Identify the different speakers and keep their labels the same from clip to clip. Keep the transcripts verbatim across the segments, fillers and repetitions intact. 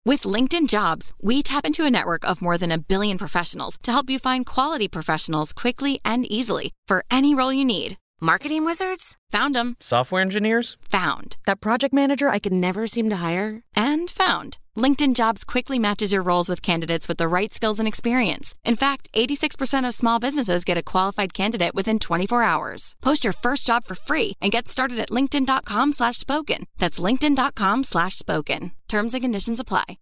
Speaker 1: With LinkedIn Jobs, we tap into a network of more than a billion professionals to help you find quality professionals quickly and easily for any role you need. Marketing wizards? Found them.
Speaker 2: Software engineers?
Speaker 1: Found. That project manager I could never seem to hire? And found. LinkedIn Jobs quickly matches your roles with candidates with the right skills and experience. In fact, eighty-six percent of small businesses get a qualified candidate within twenty-four hours. Post your first job for free and get started at linkedin.com slash spoken. That's linkedin.com slash spoken. Terms and conditions apply.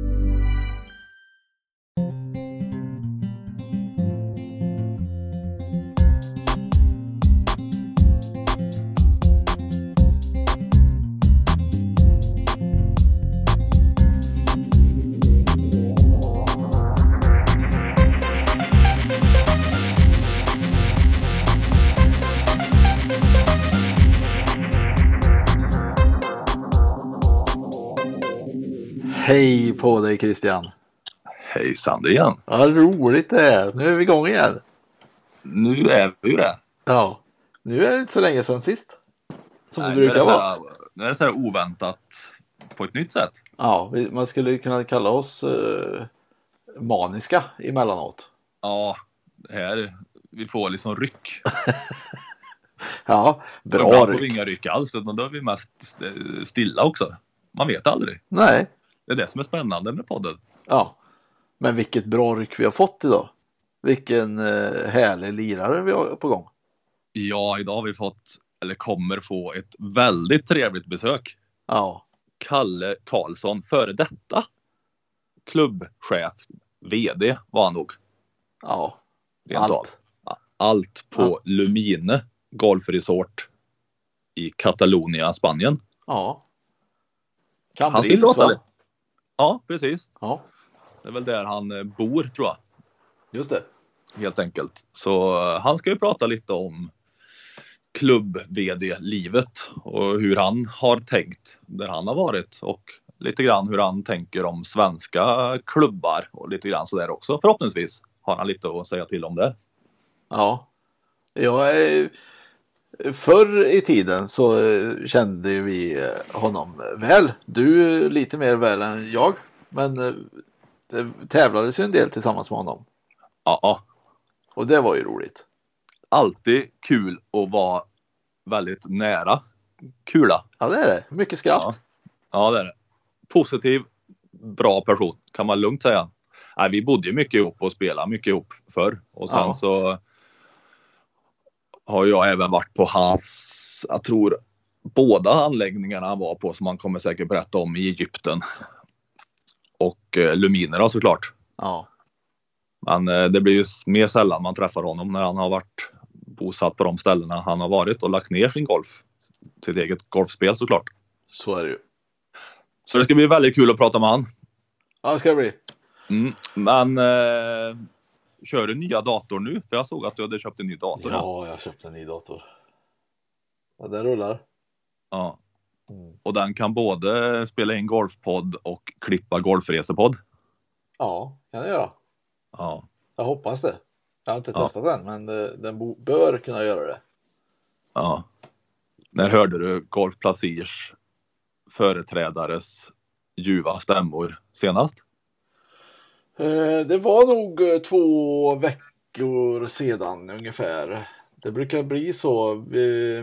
Speaker 3: Hej på dig Christian.
Speaker 4: Hejsan det igen.
Speaker 3: Ja, roligt det är. Nu är vi igång igen.
Speaker 4: Nu är vi ju det.
Speaker 3: Ja, nu är det inte så länge sedan sist. Som
Speaker 4: Nej,
Speaker 3: det brukar
Speaker 4: nu
Speaker 3: vara.
Speaker 4: Nu är det så här oväntat på ett nytt sätt.
Speaker 3: Ja, vi, man skulle kunna kalla oss uh, maniska emellanåt.
Speaker 4: Ja, det här, vi får liksom ryck.
Speaker 3: Ja, bra
Speaker 4: ryck.
Speaker 3: ryck.
Speaker 4: Får vi inga ryck alls, utan då är vi mest stilla också. Man vet aldrig.
Speaker 3: Nej.
Speaker 4: Det är det som är spännande med podden.
Speaker 3: Ja, men vilket bra ryck vi har fått idag. Vilken uh, härlig lirare vi har på gång.
Speaker 4: Ja, idag har vi fått, eller kommer få, ett väldigt trevligt besök.
Speaker 3: Ja.
Speaker 4: Kalle Karlsson, före detta klubbchef, vd var han nog.
Speaker 3: Ja,
Speaker 4: Rent
Speaker 3: allt.
Speaker 4: Av. Allt på ja. Lumine golfresort i Katalonia, Spanien.
Speaker 3: Ja.
Speaker 4: Cambrils, va? Ja, precis.
Speaker 3: Ja.
Speaker 4: Det är väl där han bor, tror jag.
Speaker 3: Just det.
Speaker 4: Helt enkelt. Så han ska ju prata lite om klubb-vd-livet och hur han har tänkt där han har varit och lite grann hur han tänker om svenska klubbar och lite grann så där också. Förhoppningsvis har han lite att säga till om det.
Speaker 3: Ja. Jag är... Förr i tiden så kände vi honom väl. Du lite mer väl än jag. Men det tävlades ju en del tillsammans med honom.
Speaker 4: Ja.
Speaker 3: Och det var ju roligt.
Speaker 4: Alltid kul att vara väldigt nära kula.
Speaker 3: Ja, det är det. Mycket skratt.
Speaker 4: Ja, ja det är det. Positiv, bra person kan man lugnt säga. Nej, vi bodde ju mycket ihop och spelade mycket ihop förr. Och sen ja. så har jag även varit på hans, jag tror båda anläggningarna han var på som man kommer säkert berätta om i Egypten. Och eh, Luminera såklart.
Speaker 3: Ja.
Speaker 4: Men eh, det blir ju mer sällan man träffar honom när han har varit bosatt på de ställena han har varit och lagt ner sin golf. Till eget golfspel såklart.
Speaker 3: Så är det ju.
Speaker 4: Så det ska bli väldigt kul att prata med han.
Speaker 3: Ja, det ska det bli.
Speaker 4: Mm, men eh, kör du nya dator nu? För jag såg att du hade köpt en ny dator.
Speaker 3: Ja, jag har köpt en ny dator. Ja, den rullar.
Speaker 4: Ja. Mm. Och den kan både spela in golfpodd och klippa golfresepodd.
Speaker 3: Ja, kan det göra.
Speaker 4: Ja.
Speaker 3: Jag hoppas det. Jag har inte testat ja. den, men den bo- bör kunna göra det.
Speaker 4: Ja. När hörde du Golf Placirs företrädares ljuva stämmor senast?
Speaker 3: Eh, det var nog två veckor sedan ungefär. Det brukar bli så. Vi,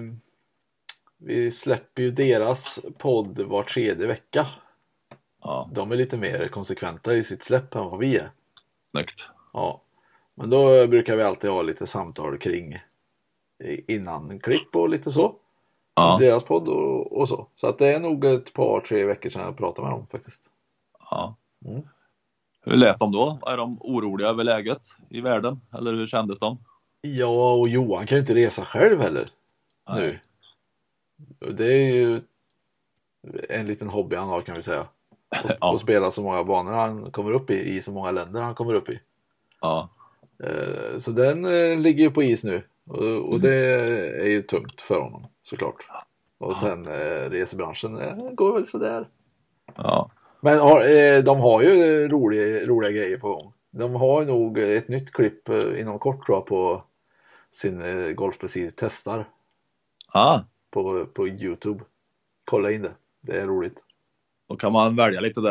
Speaker 3: vi släpper ju deras podd var tredje vecka.
Speaker 4: Ja.
Speaker 3: De är lite mer konsekventa i sitt släpp än vad vi är.
Speaker 4: Snyggt.
Speaker 3: Ja. Men då brukar vi alltid ha lite samtal kring innan klipp och lite så.
Speaker 4: Ja.
Speaker 3: Deras podd och, och så. Så att det är nog ett par, tre veckor sedan jag pratade med dem faktiskt.
Speaker 4: Ja.
Speaker 3: Mm.
Speaker 4: Hur lät de då? Är de oroliga över läget i världen? Eller hur kändes de?
Speaker 3: Ja, och Johan kan ju inte resa själv heller.
Speaker 4: Nej.
Speaker 3: Nu. Det är ju en liten hobby han har, kan vi säga. Och,
Speaker 4: ja.
Speaker 3: och spela så många banor han kommer upp i, i så många länder han kommer upp i.
Speaker 4: Ja.
Speaker 3: Så den ligger ju på is nu. Och, och
Speaker 4: Mm.
Speaker 3: det är ju tungt för honom, såklart. Och sen eh, resebranschen eh, går väl sådär.
Speaker 4: Ja.
Speaker 3: Men har, eh, de har ju roliga, roliga grejer på gång. De har nog ett nytt klipp eh, inom kort, tror jag, på sin eh, golfprecis testar.
Speaker 4: Ah.
Speaker 3: På, på YouTube. Kolla in det. Det är roligt.
Speaker 4: Då kan man välja lite där.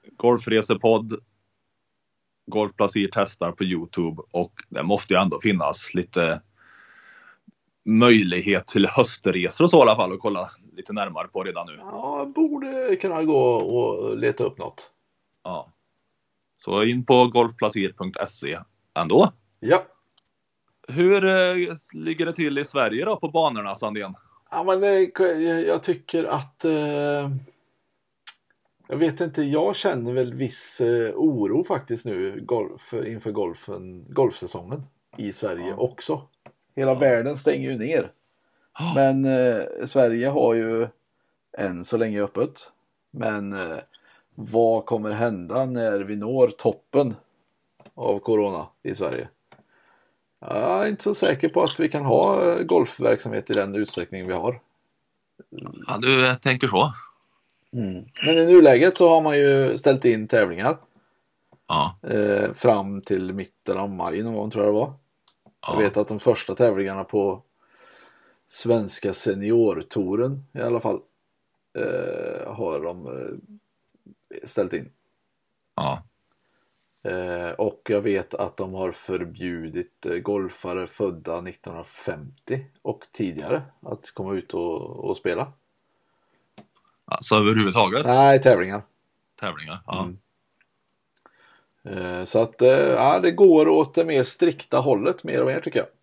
Speaker 4: Golfresepodd, Golfplacir testar på YouTube, och det måste ju ändå finnas lite möjlighet till höstresor och så i alla fall, och kolla lite närmare på redan nu.
Speaker 3: Ja, borde kunna gå och leta upp något.
Speaker 4: Ja. Så in på golfplacir punkt se ändå.
Speaker 3: Ja.
Speaker 4: Hur eh, ligger det till i Sverige då på banorna, Sandén?
Speaker 3: Ja, men eh, jag tycker att eh, jag vet inte, jag känner väl viss eh, oro faktiskt nu golf, inför golfen, golfsäsongen i Sverige
Speaker 4: Ja.
Speaker 3: också. Hela ja. Världen stänger ju ner. Oh. Men eh, Sverige har ju än så länge öppet. Men eh, vad kommer hända när vi når toppen av corona i Sverige? Jag är inte så säker på att vi kan ha golfverksamhet i den utsträckning vi har.
Speaker 4: Ja, du tänker så.
Speaker 3: Mm. Men i nuläget så har man ju ställt in tävlingar.
Speaker 4: Ja.
Speaker 3: Eh, fram till mitten av maj någon gång, tror jag det var. Ja. Jag vet att de första tävlingarna på svenska seniortouren i alla fall eh, har de eh, ställt in.
Speaker 4: Ja.
Speaker 3: Eh, och jag vet att de har förbjudit eh, golfare födda nittonhundrafemtio och tidigare att komma ut och, och spela.
Speaker 4: Alltså överhuvudtaget?
Speaker 3: Nej, tävlingar.
Speaker 4: Tävlingar, ja.
Speaker 3: Mm. Eh, så att eh, ja, det går åt det mer strikta hållet mer och mer, tycker jag.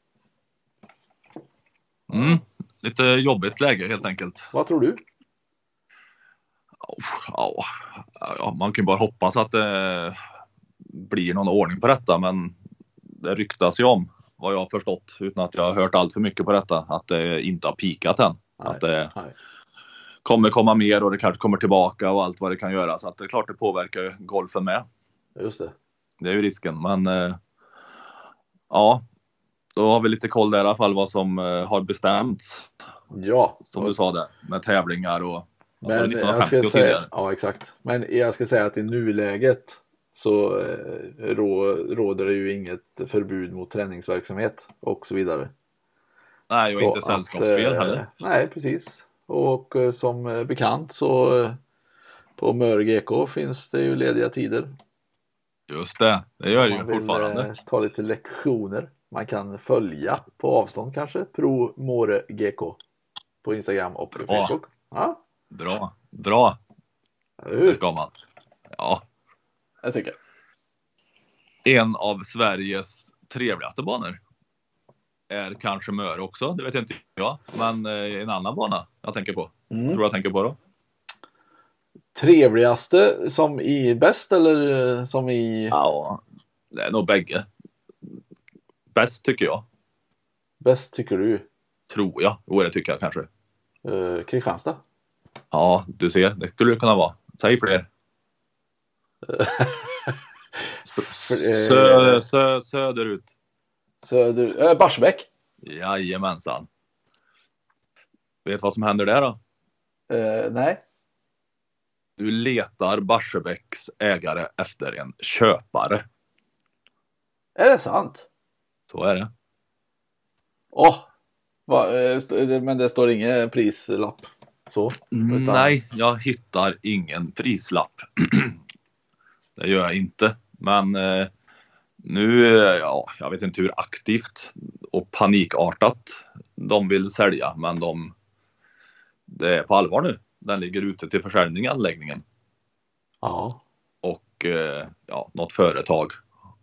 Speaker 4: Mm. Lite jobbigt läge helt enkelt.
Speaker 3: Vad tror du?
Speaker 4: Ja, ja, man kan ju bara hoppas att det blir någon ordning på detta, men det ryktas ju om, vad jag har förstått utan att jag har hört allt för mycket på detta, att det inte har pikat än. Nej, att det nej. kommer komma mer och det kanske kommer tillbaka och allt vad det kan göra, så att det är klart det påverkar golfen med.
Speaker 3: Just det.
Speaker 4: Det är ju risken, men eh, ja, då har vi lite koll där i alla fall vad som eh, har bestämts.
Speaker 3: Ja.
Speaker 4: Som du sa där, med tävlingar och
Speaker 3: men nittonhundrafemtio jag ska och säga, ja, exakt. Men jag ska säga att i nuläget så eh, rå, råder det ju inget förbud mot träningsverksamhet och så vidare.
Speaker 4: Nej, och så inte sällskapsspel heller. Eh,
Speaker 3: nej, precis. Och eh, som eh, bekant så eh, på Mör G K finns det ju lediga tider.
Speaker 4: Just det, det gör det ju fortfarande.
Speaker 3: Eh, ta lite lektioner. Man kan följa på avstånd kanske. Pro More G K på Instagram och på Facebook. Ja.
Speaker 4: Bra, bra. Det ska man. Ja.
Speaker 3: Jag tycker.
Speaker 4: En av Sveriges trevligaste banor är kanske Mör också, det vet inte jag. Men en annan bana jag tänker på. Mm. Tror jag tänker på då.
Speaker 3: Trevligaste som i bäst eller som i...
Speaker 4: Ja, det är nog bägge. Bäst tycker jag.
Speaker 3: Bäst tycker du?
Speaker 4: Tror jag. Jo, det tycker jag kanske.
Speaker 3: Uh, Kristianstad?
Speaker 4: Ja, du ser. Det skulle det kunna vara. Säg fler. Sö, sö, söderut.
Speaker 3: Söder, äh, Barsebäck?
Speaker 4: Jajamensan. Vet vad som händer där då?
Speaker 3: Uh, nej.
Speaker 4: Du letar Barsebäcks ägare efter en köpare.
Speaker 3: Är det sant?
Speaker 4: Så är det.
Speaker 3: Åh, oh, men det står ingen prislapp så?
Speaker 4: Utan... Nej, jag hittar ingen prislapp. Det gör jag inte. Men eh, nu, ja, jag vet inte hur aktivt och panikartat de vill sälja. Men de, det är på allvar nu. Den ligger ute till försäljning i anläggningen.
Speaker 3: Ja.
Speaker 4: Och eh, ja, något företag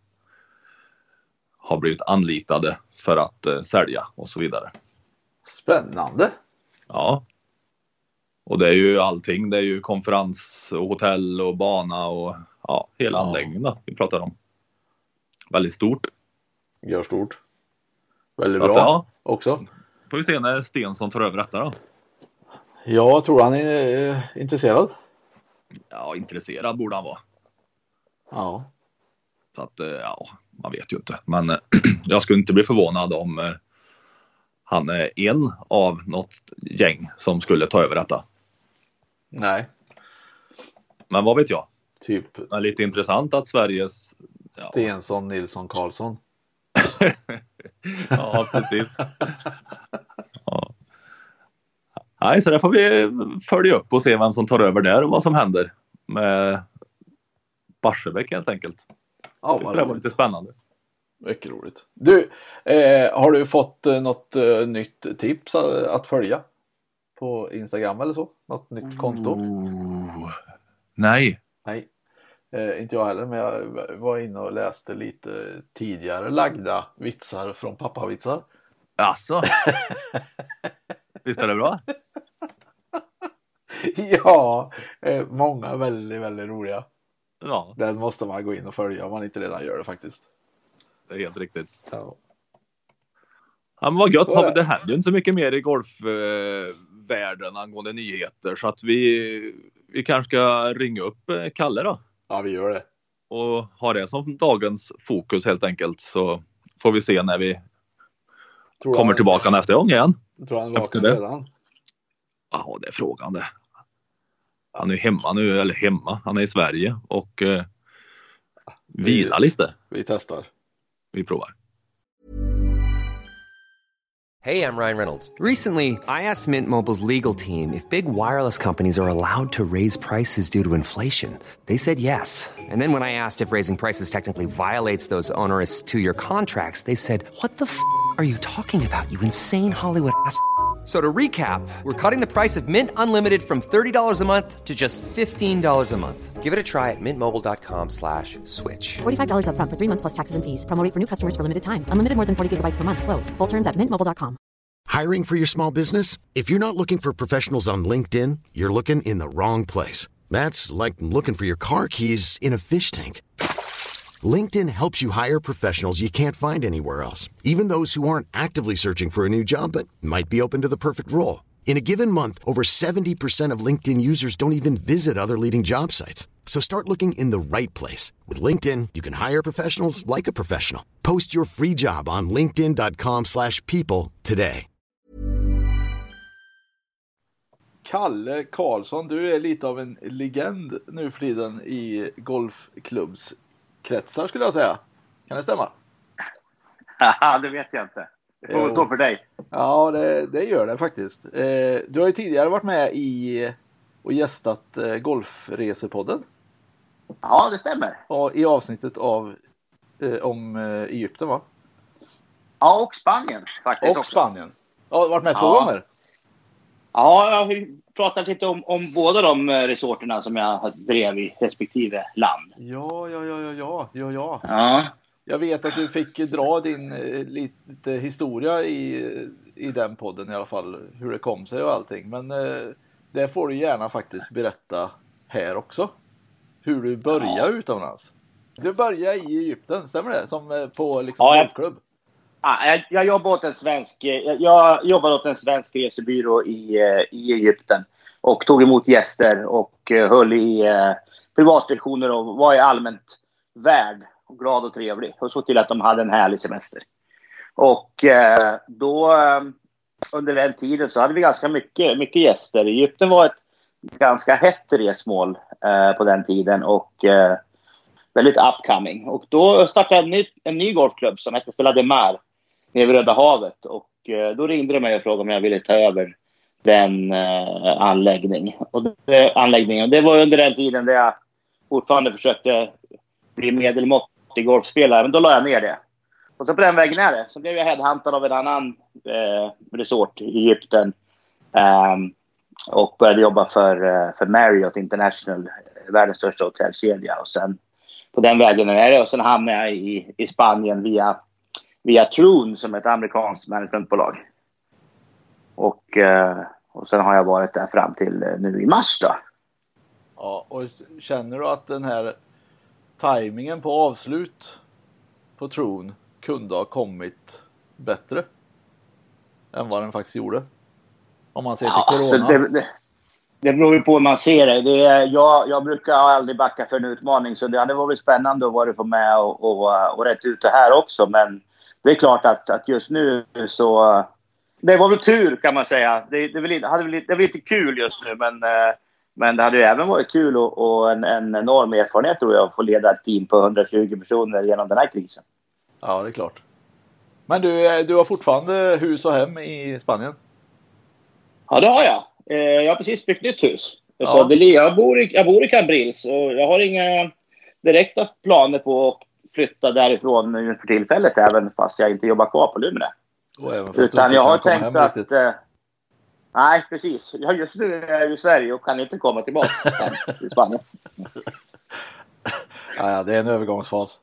Speaker 4: har blivit anlitade för att eh, sälja och så vidare.
Speaker 3: Spännande.
Speaker 4: Ja. Och det är ju allting. Det är ju konferens och hotell och bana och ja, hela ja. anläggningen då, vi pratar om. Väldigt stort.
Speaker 3: Gör stort. Väldigt
Speaker 4: så
Speaker 3: bra
Speaker 4: att, ja,
Speaker 3: också.
Speaker 4: Får vi se när Stensson tar över detta då.
Speaker 3: Jag tror han är eh, intresserad.
Speaker 4: Ja, intresserad borde han vara.
Speaker 3: Ja.
Speaker 4: Så att, ja, man vet ju inte. Men jag skulle inte bli förvånad om eh, han är en av något gäng som skulle ta över detta.
Speaker 3: Nej.
Speaker 4: Men vad vet jag?
Speaker 3: Typ.
Speaker 4: Det är lite intressant att Sveriges... Ja.
Speaker 3: Stensson, Nilsson, Karlsson.
Speaker 4: Ja, precis. Ja. Nej, så där får vi följa upp och se vem som tar över där och vad som händer med Barsebäck helt enkelt.
Speaker 3: Ja,
Speaker 4: det var lite spännande.
Speaker 3: Mycket roligt. Du, eh, har du fått eh, något eh, nytt tips att, att följa på Instagram eller så? Något nytt konto?
Speaker 4: Oh, nej.
Speaker 3: Nej, eh, inte jag heller, men jag var inne och läste lite tidigare lagda vitsar från pappavitsar.
Speaker 4: Alltså. Visst är det bra?
Speaker 3: Ja, eh, många väldigt, väldigt roliga.
Speaker 4: Ja.
Speaker 3: Den måste man gå in och följa om man inte redan gör det faktiskt.
Speaker 4: Det är helt riktigt.
Speaker 3: Ja.
Speaker 4: Ja, men vad gött.
Speaker 3: Så är det.
Speaker 4: Det händer ju inte så mycket mer i golfvärlden eh, angående nyheter. Så att vi, vi kanske ska ringa upp eh, Kalle då.
Speaker 3: Ja, vi gör det.
Speaker 4: Och ha det som dagens fokus helt enkelt. Så får vi se när vi
Speaker 3: Tror
Speaker 4: kommer
Speaker 3: han,
Speaker 4: tillbaka nästa gång igen.
Speaker 3: Tror han
Speaker 4: Efter
Speaker 3: vaknar
Speaker 4: det.
Speaker 3: redan?
Speaker 4: Ja, det är frågan det. Han är hemma nu, eller hemma. Han är i Sverige och eh, vilar lite.
Speaker 3: Vi testar.
Speaker 4: Vi provar.
Speaker 2: Hey, I'm Ryan Reynolds. Recently, I asked Mint Mobile's legal team if big wireless companies are allowed to raise prices due to inflation. They said yes. And then when I asked if raising prices technically violates those onerous two-year contracts, they said, "What the f*** are you talking about, you insane Hollywood ass?" So to recap, we're cutting the price of Mint Unlimited from thirty dollars a month to just fifteen dollars a month. Give it a try at mintmobile.com slash switch.
Speaker 5: forty-five dollars up front for three months plus taxes and fees. Promo rate for new customers for limited time. Unlimited more than forty gigabytes per month. Slows full terms at mint mobile dot com.
Speaker 6: Hiring for your small business? If you're not looking for professionals on LinkedIn, you're looking in the wrong place. That's like looking for your car keys in a fish tank. LinkedIn helps you hire professionals you can't find anywhere else, even those who aren't actively searching for a new job but might be open to the perfect role. In a given month, over seventy percent of LinkedIn users don't even visit other leading job sites. So start looking in the right place. With LinkedIn, you can hire professionals like a professional. Post your free job on linkedin dot com slash people today.
Speaker 3: Kalle Karlsson, du är lite av en legend nu för tiden i golfklubbskretsar skulle jag säga. Kan det stämma?
Speaker 7: Haha, det vet jag inte. Det får väl stå för dig.
Speaker 3: Ja, det, det gör det faktiskt. Eh, du har ju tidigare varit med i och gästat eh, Golfresepodden.
Speaker 7: Ja, det stämmer.
Speaker 3: Och i avsnittet av eh, om eh, Egypten, va?
Speaker 7: Ja, och Spanien faktiskt
Speaker 3: Och
Speaker 7: också.
Speaker 3: Spanien. Ja, du har varit med två
Speaker 7: Ja.
Speaker 3: gånger.
Speaker 7: Ja, jag har pratat lite om, om båda de resorterna som jag drev i respektive land.
Speaker 3: Ja, ja, ja, ja, ja, ja, ja.
Speaker 7: Ja.
Speaker 3: Jag vet att du fick dra din eh, lite historia i, i den podden i alla fall. Hur det kom sig och allting. Men eh, det får du gärna faktiskt berätta här också. Hur du började ja. utomlands. Du började i Egypten, stämmer det? Som eh, på liksom
Speaker 7: ja,
Speaker 3: golfklubb.
Speaker 7: Ja, jag, jag jobbar åt en svensk, jag, jag jobbar åt en svensk resebyrå i, i Egypten. Och tog emot gäster och uh, höll i uh, privatlektioner och var i allmänt värd och glad och trevlig. Och så till att de hade en härlig semester. Och uh, då uh, under den tiden så hade vi ganska mycket, mycket gäster. Egypten var ett ganska hett resmål uh, på den tiden och uh, väldigt upcoming. Och då startade en ny, en ny golfklubb som hette Stella de Mar nere vid Röda havet. Och uh, då ringde de mig och frågade om jag ville ta över den uh, anläggning. Och det, anläggningen. Det var under den tiden där jag fortfarande försökte bli medelmåttig golfspelare. Men då la jag ner det. Och så på den vägen är det. Så blev jag headhuntad av en annan eh, resort i Egypten. Um, och började jobba för, uh, för Marriott International. Världens största hotellkedja. Och sen på den vägen är det. Och sen hamnade jag i, i Spanien via, via Troon som är ett amerikanskt managementbolag. Och, uh, och sen har jag varit där fram till uh, nu i mars då.
Speaker 3: Ja, och känner du att den här tajmingen på avslut på Troon kunde ha kommit bättre än vad den faktiskt gjorde? Om man ser till
Speaker 7: ja,
Speaker 3: corona.
Speaker 7: Det, det, det beror ju på hur man ser det. det är, jag, jag brukar aldrig backa för en utmaning. Så det hade varit spännande att vara på med och, och, och rätt ut det här också. Men det är klart att, att just nu så... Det var väl tur kan man säga. Det, det, väl, hade väl, det var lite kul just nu. Men, men det hade ju även varit kul och, och en, en enorm erfarenhet tror jag. Att få leda ett team på hundratjugo personer genom den här krisen.
Speaker 3: Ja, det är klart. Men du, du har fortfarande hus och hem i Spanien?
Speaker 7: Ja, det har jag. Jag har precis byggt nytt hus.
Speaker 3: Ja.
Speaker 7: Så det, jag, bor i, jag bor i Cambrils och jag har inga, direkta planer på att flytta därifrån nu för tillfället, även fast jag inte jobbar kvar på Lumene. Utan jag har tänkt att... Eh, nej, precis. Jag just nu är jag i Sverige och kan inte komma tillbaka till Spanien.
Speaker 3: Ja, ja, det är en övergångsfas.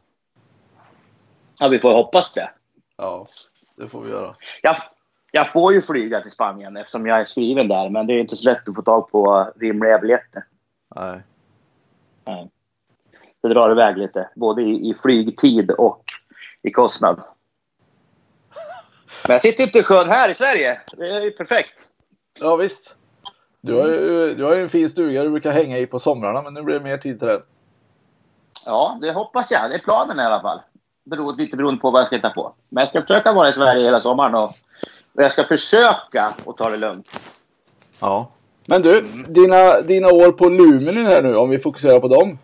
Speaker 7: Ja, vi får hoppas det.
Speaker 3: Ja, det får vi göra.
Speaker 7: Jag, jag får ju flyga till Spanien eftersom jag är skriven där. Men det är inte så lätt att få tag på rimliga biljetter.
Speaker 3: Nej.
Speaker 7: Nej. Det drar iväg lite. Både i, i flygtid och i kostnad. Men jag sitter inte i sjön här i Sverige. Det är ju perfekt.
Speaker 3: Ja, visst. Du har ju, du har ju en fin stuga du brukar hänga i på somrarna. Men nu blir det mer tid till det.
Speaker 7: Ja, det hoppas jag. Det är planen i alla fall. Beror, lite beroende på vad jag ska hitta på. Men jag ska försöka vara i Sverige hela sommaren. Och, och jag ska försöka att ta det lugnt.
Speaker 3: Ja. Men du, dina, dina år på Lumene här nu, om vi fokuserar på dem.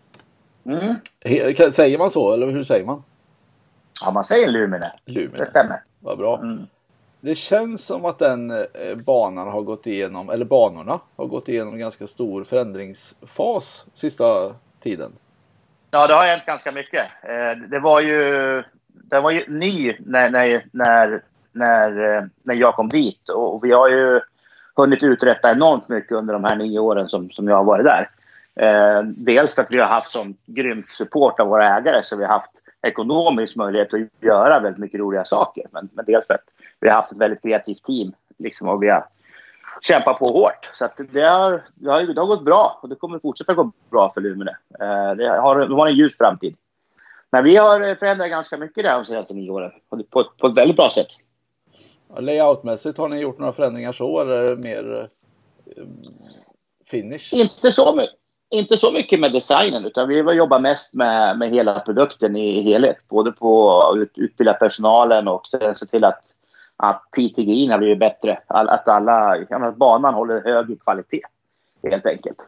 Speaker 7: Mm.
Speaker 3: He, säger man så, eller hur säger man?
Speaker 7: Ja, man säger Lumene.
Speaker 3: Lumene.
Speaker 7: Det stämmer.
Speaker 3: Vad bra.
Speaker 7: Mm.
Speaker 3: Det känns som att den eh, banan har gått igenom, eller banorna har gått igenom en ganska stor förändringsfas sista tiden.
Speaker 7: Ja, det har hänt ganska mycket. Eh, det var ju, det var ju ny när, när, när, när, när jag kom dit. Och vi har ju hunnit uträtta enormt mycket under de här nio åren som, som jag har varit där. Eh, dels för att vi har haft sån grym support av våra ägare, så vi har haft ekonomisk möjlighet att göra väldigt mycket roliga saker. Men, men dels för att vi har haft ett väldigt kreativt team liksom, och vi har kämpat på hårt. Så att det, har, det, har, det har gått bra och det kommer fortsätta gå bra för Lumene. Eh, det har, det har en ljus framtid. Men vi har förändrat ganska mycket där de senaste nio åren på, på ett väldigt bra sätt.
Speaker 3: Layoutmässigt, har ni gjort några förändringar så, eller är det mer eh, finish?
Speaker 7: Inte så mycket. Inte så mycket med designen, utan vi jobbar mest med, med hela produkten i helhet. Både på att ut, utbilda personalen och se till att, att T T G I har blivit bättre. All, att, alla, att banan håller hög kvalitet, helt enkelt.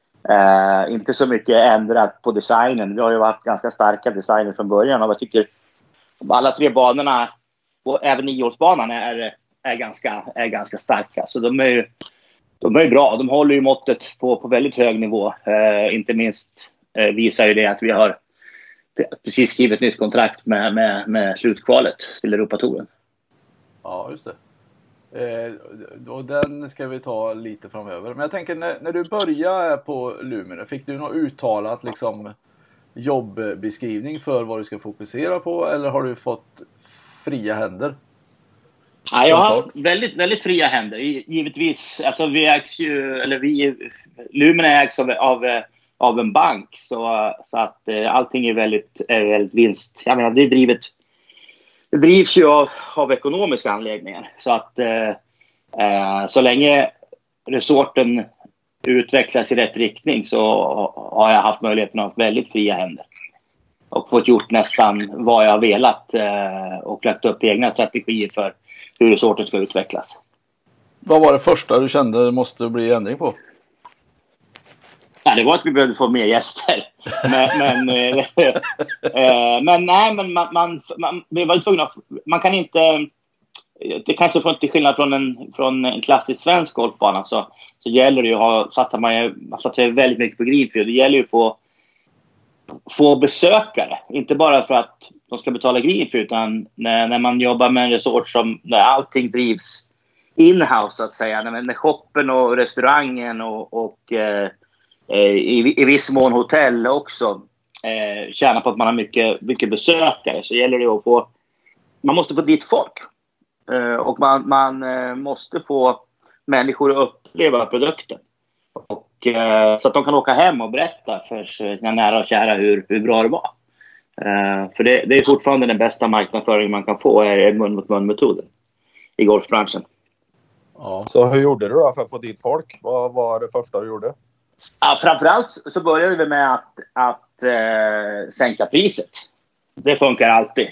Speaker 7: Eh, inte så mycket ändrat på designen. Vi har ju varit ganska starka designer från början. Och jag tycker alla tre banorna, och även nioårsbanan, är, är, ganska, är ganska starka. Så de är ju De är bra. De håller ju måttet på, på väldigt hög nivå. Eh, inte minst eh, visar ju det att vi har precis skrivit ett nytt kontrakt med, med, med slutkvalet till Europatouren.
Speaker 3: Ja, just det. Eh, och den ska vi ta lite framöver. Men jag tänker, när, när du började på Lumene, fick du något uttalat liksom, jobbbeskrivning för vad du ska fokusera på? Eller har du fått fria händer?
Speaker 7: Ja, jag har väldigt, väldigt fria händer. Givetvis, alltså vi ägs ju, eller vi, Lumene ägs av, av, av en bank, så, så att eh, allting är väldigt, är väldigt vinst. Jag menar, det är drivet, det drivs ju av, av ekonomiska anläggningar. Så att eh, eh, så länge resorten utvecklas i rätt riktning så har jag haft möjligheten att ha väldigt fria händer. Och fått gjort nästan vad jag har velat eh, och lagt upp egna strategier för hur resorten ska utvecklas.
Speaker 3: Vad var det första du kände måste bli ändring på?
Speaker 7: Ja, det var att vi behövde få mer gäster. Men, men, äh, men nej, men man, man, man, vi var tvungna, man kan inte, det kanske från till skillnad från en, från en klassisk svensk golfbana, så, så gäller det ju att ha, satsar man ju satsar väldigt mycket på greenfield. Det gäller ju att få, få besökare, inte bara för att de ska betala greenfield, utan när, när man jobbar med en resort som där allting drivs in-house, så att säga, när, när shoppen och restaurangen och, och eh, i, i viss mån hotell också eh, tjänar på att man har mycket, mycket besökare, så gäller det att få, man måste få dit folk eh, och man, man eh, måste få människor att uppleva produkten och, eh, så att de kan åka hem och berätta för sina nära och kära hur, hur bra det var. Uh, för det, det är fortfarande den bästa marknadsföringen man kan få, är mun mot mun metoden i golfbranschen.
Speaker 4: Ja. Så hur gjorde du då för att få dit folk? Vad var det första du gjorde?
Speaker 7: Ja, framförallt så började vi med att, att uh, sänka priset. Det funkar alltid.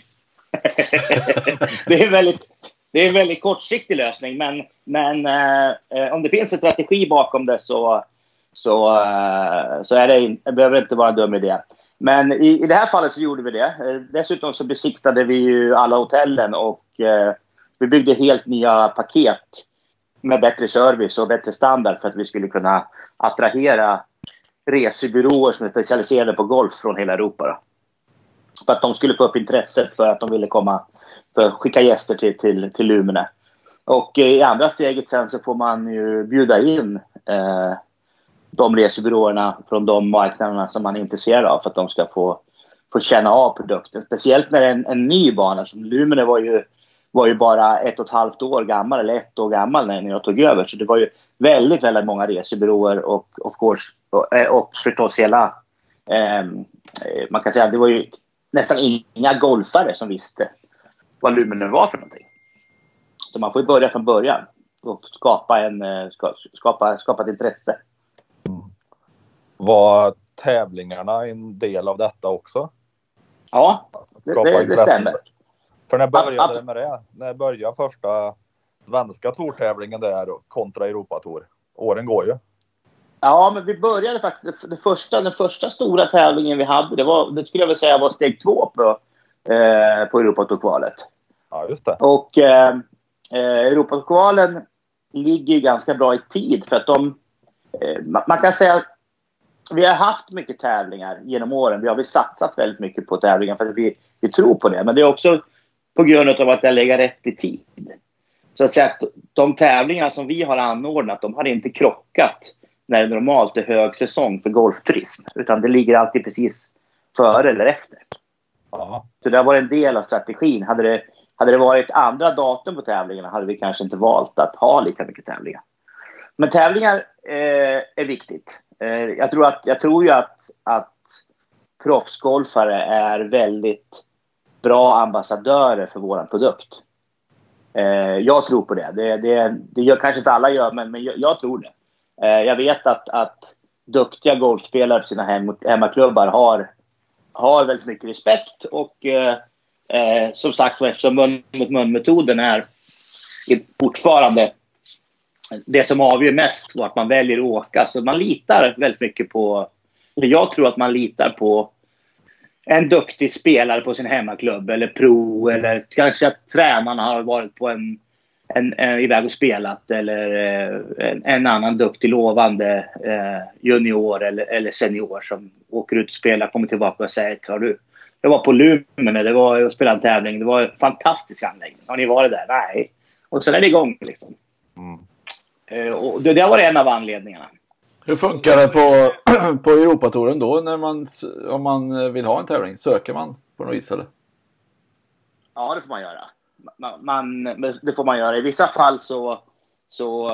Speaker 7: det är en väldigt, det är en väldigt kortsiktig lösning, men, men uh, om det finns en strategi bakom det så, så, uh, så är det, det behöver inte vara en dum idé. Men i, i det här fallet så gjorde vi det. Dessutom så besiktade vi ju alla hotellen och eh, vi byggde helt nya paket med bättre service och bättre standard för att vi skulle kunna attrahera resebyråer som är specialiserade på golf från hela Europa. Då. För att de skulle få upp intresset för att de ville komma för att skicka gäster till, till, till Lumene. Och i andra steget sen så får man ju bjuda in eh, de resebyråerna från de marknaderna som man är intresserad av för att de ska få, få känna av produkten. Speciellt när det är en, en ny bana. Som Lumene var ju, var ju bara ett och ett halvt år gammal eller ett år gammal när jag tog över. Så det var ju väldigt, väldigt många resebyråer och of course, och, och förstås hela eh, man kan säga att det var ju nästan inga golfare som visste vad Lumene var för någonting. Så man får ju börja från början och skapa, en, skapa, skapa ett intresse.
Speaker 8: Mm. Var tävlingarna en del av detta också?
Speaker 7: Ja, det, det, det stämmer.
Speaker 8: För när började det med det? När började första svenska tourtävlingen där kontra Europatour? Åren går ju.
Speaker 7: Ja, men vi började faktiskt, det första, den första stora tävlingen vi hade, det, var, det skulle jag väl säga var steg två på, eh, på Europatourkvalet.
Speaker 8: Ja, just det.
Speaker 7: Och eh, Europatourkvalen ligger ganska bra i tid för att de, eh, man kan säga att vi har haft mycket tävlingar genom åren. Vi har väl satsat väldigt mycket på tävlingar för att vi, vi tror på det. Men det är också på grund av att det lägger rätt i tid. Så att säga att de tävlingar som vi har anordnat, de har inte krockat när det normalt är hög säsong för golfturism. Utan det ligger alltid precis före eller efter.
Speaker 8: Aha. Så
Speaker 7: det har varit en del av strategin. Hade det, hade det varit andra datum på tävlingarna hade vi kanske inte valt att ha lika mycket tävlingar. Men tävlingar eh, är viktigt. Eh, jag, tror att, jag tror ju att, att proffsgolfare är väldigt bra ambassadörer för vår produkt. Eh, jag tror på det. Det, det, det gör kanske inte alla gör, men, men jag, jag tror det. Eh, jag vet att, att duktiga golfspelare på sina hem, hemmaklubbar har, har väldigt mycket respekt. Och eh, eh, som sagt, eftersom mun mot mun-metoden är, är fortfarande det som avgör mest vart man väljer att åka. Så man litar väldigt mycket på, jag tror att man litar på en duktig spelare på sin hemmaklubb eller pro, eller kanske att tränarna har varit på en, en, en iväg och spelat, eller eh, en, en annan duktig lovande eh, junior eller, eller senior som åker ut och spelar, kommer tillbaka och säger tar du, jag var på Lumene, det var att spela en tävling, det var en fantastisk anläggning, har ni varit där? Nej. Och sen är det igång liksom. Mm. Eh, och det, det var en av anledningarna.
Speaker 3: Hur funkar det på, på Europatouren då när man, om man vill ha en tävling? Söker man på något vis eller?
Speaker 7: Ja, det får man göra. Man, man, det får man göra. I vissa fall så, så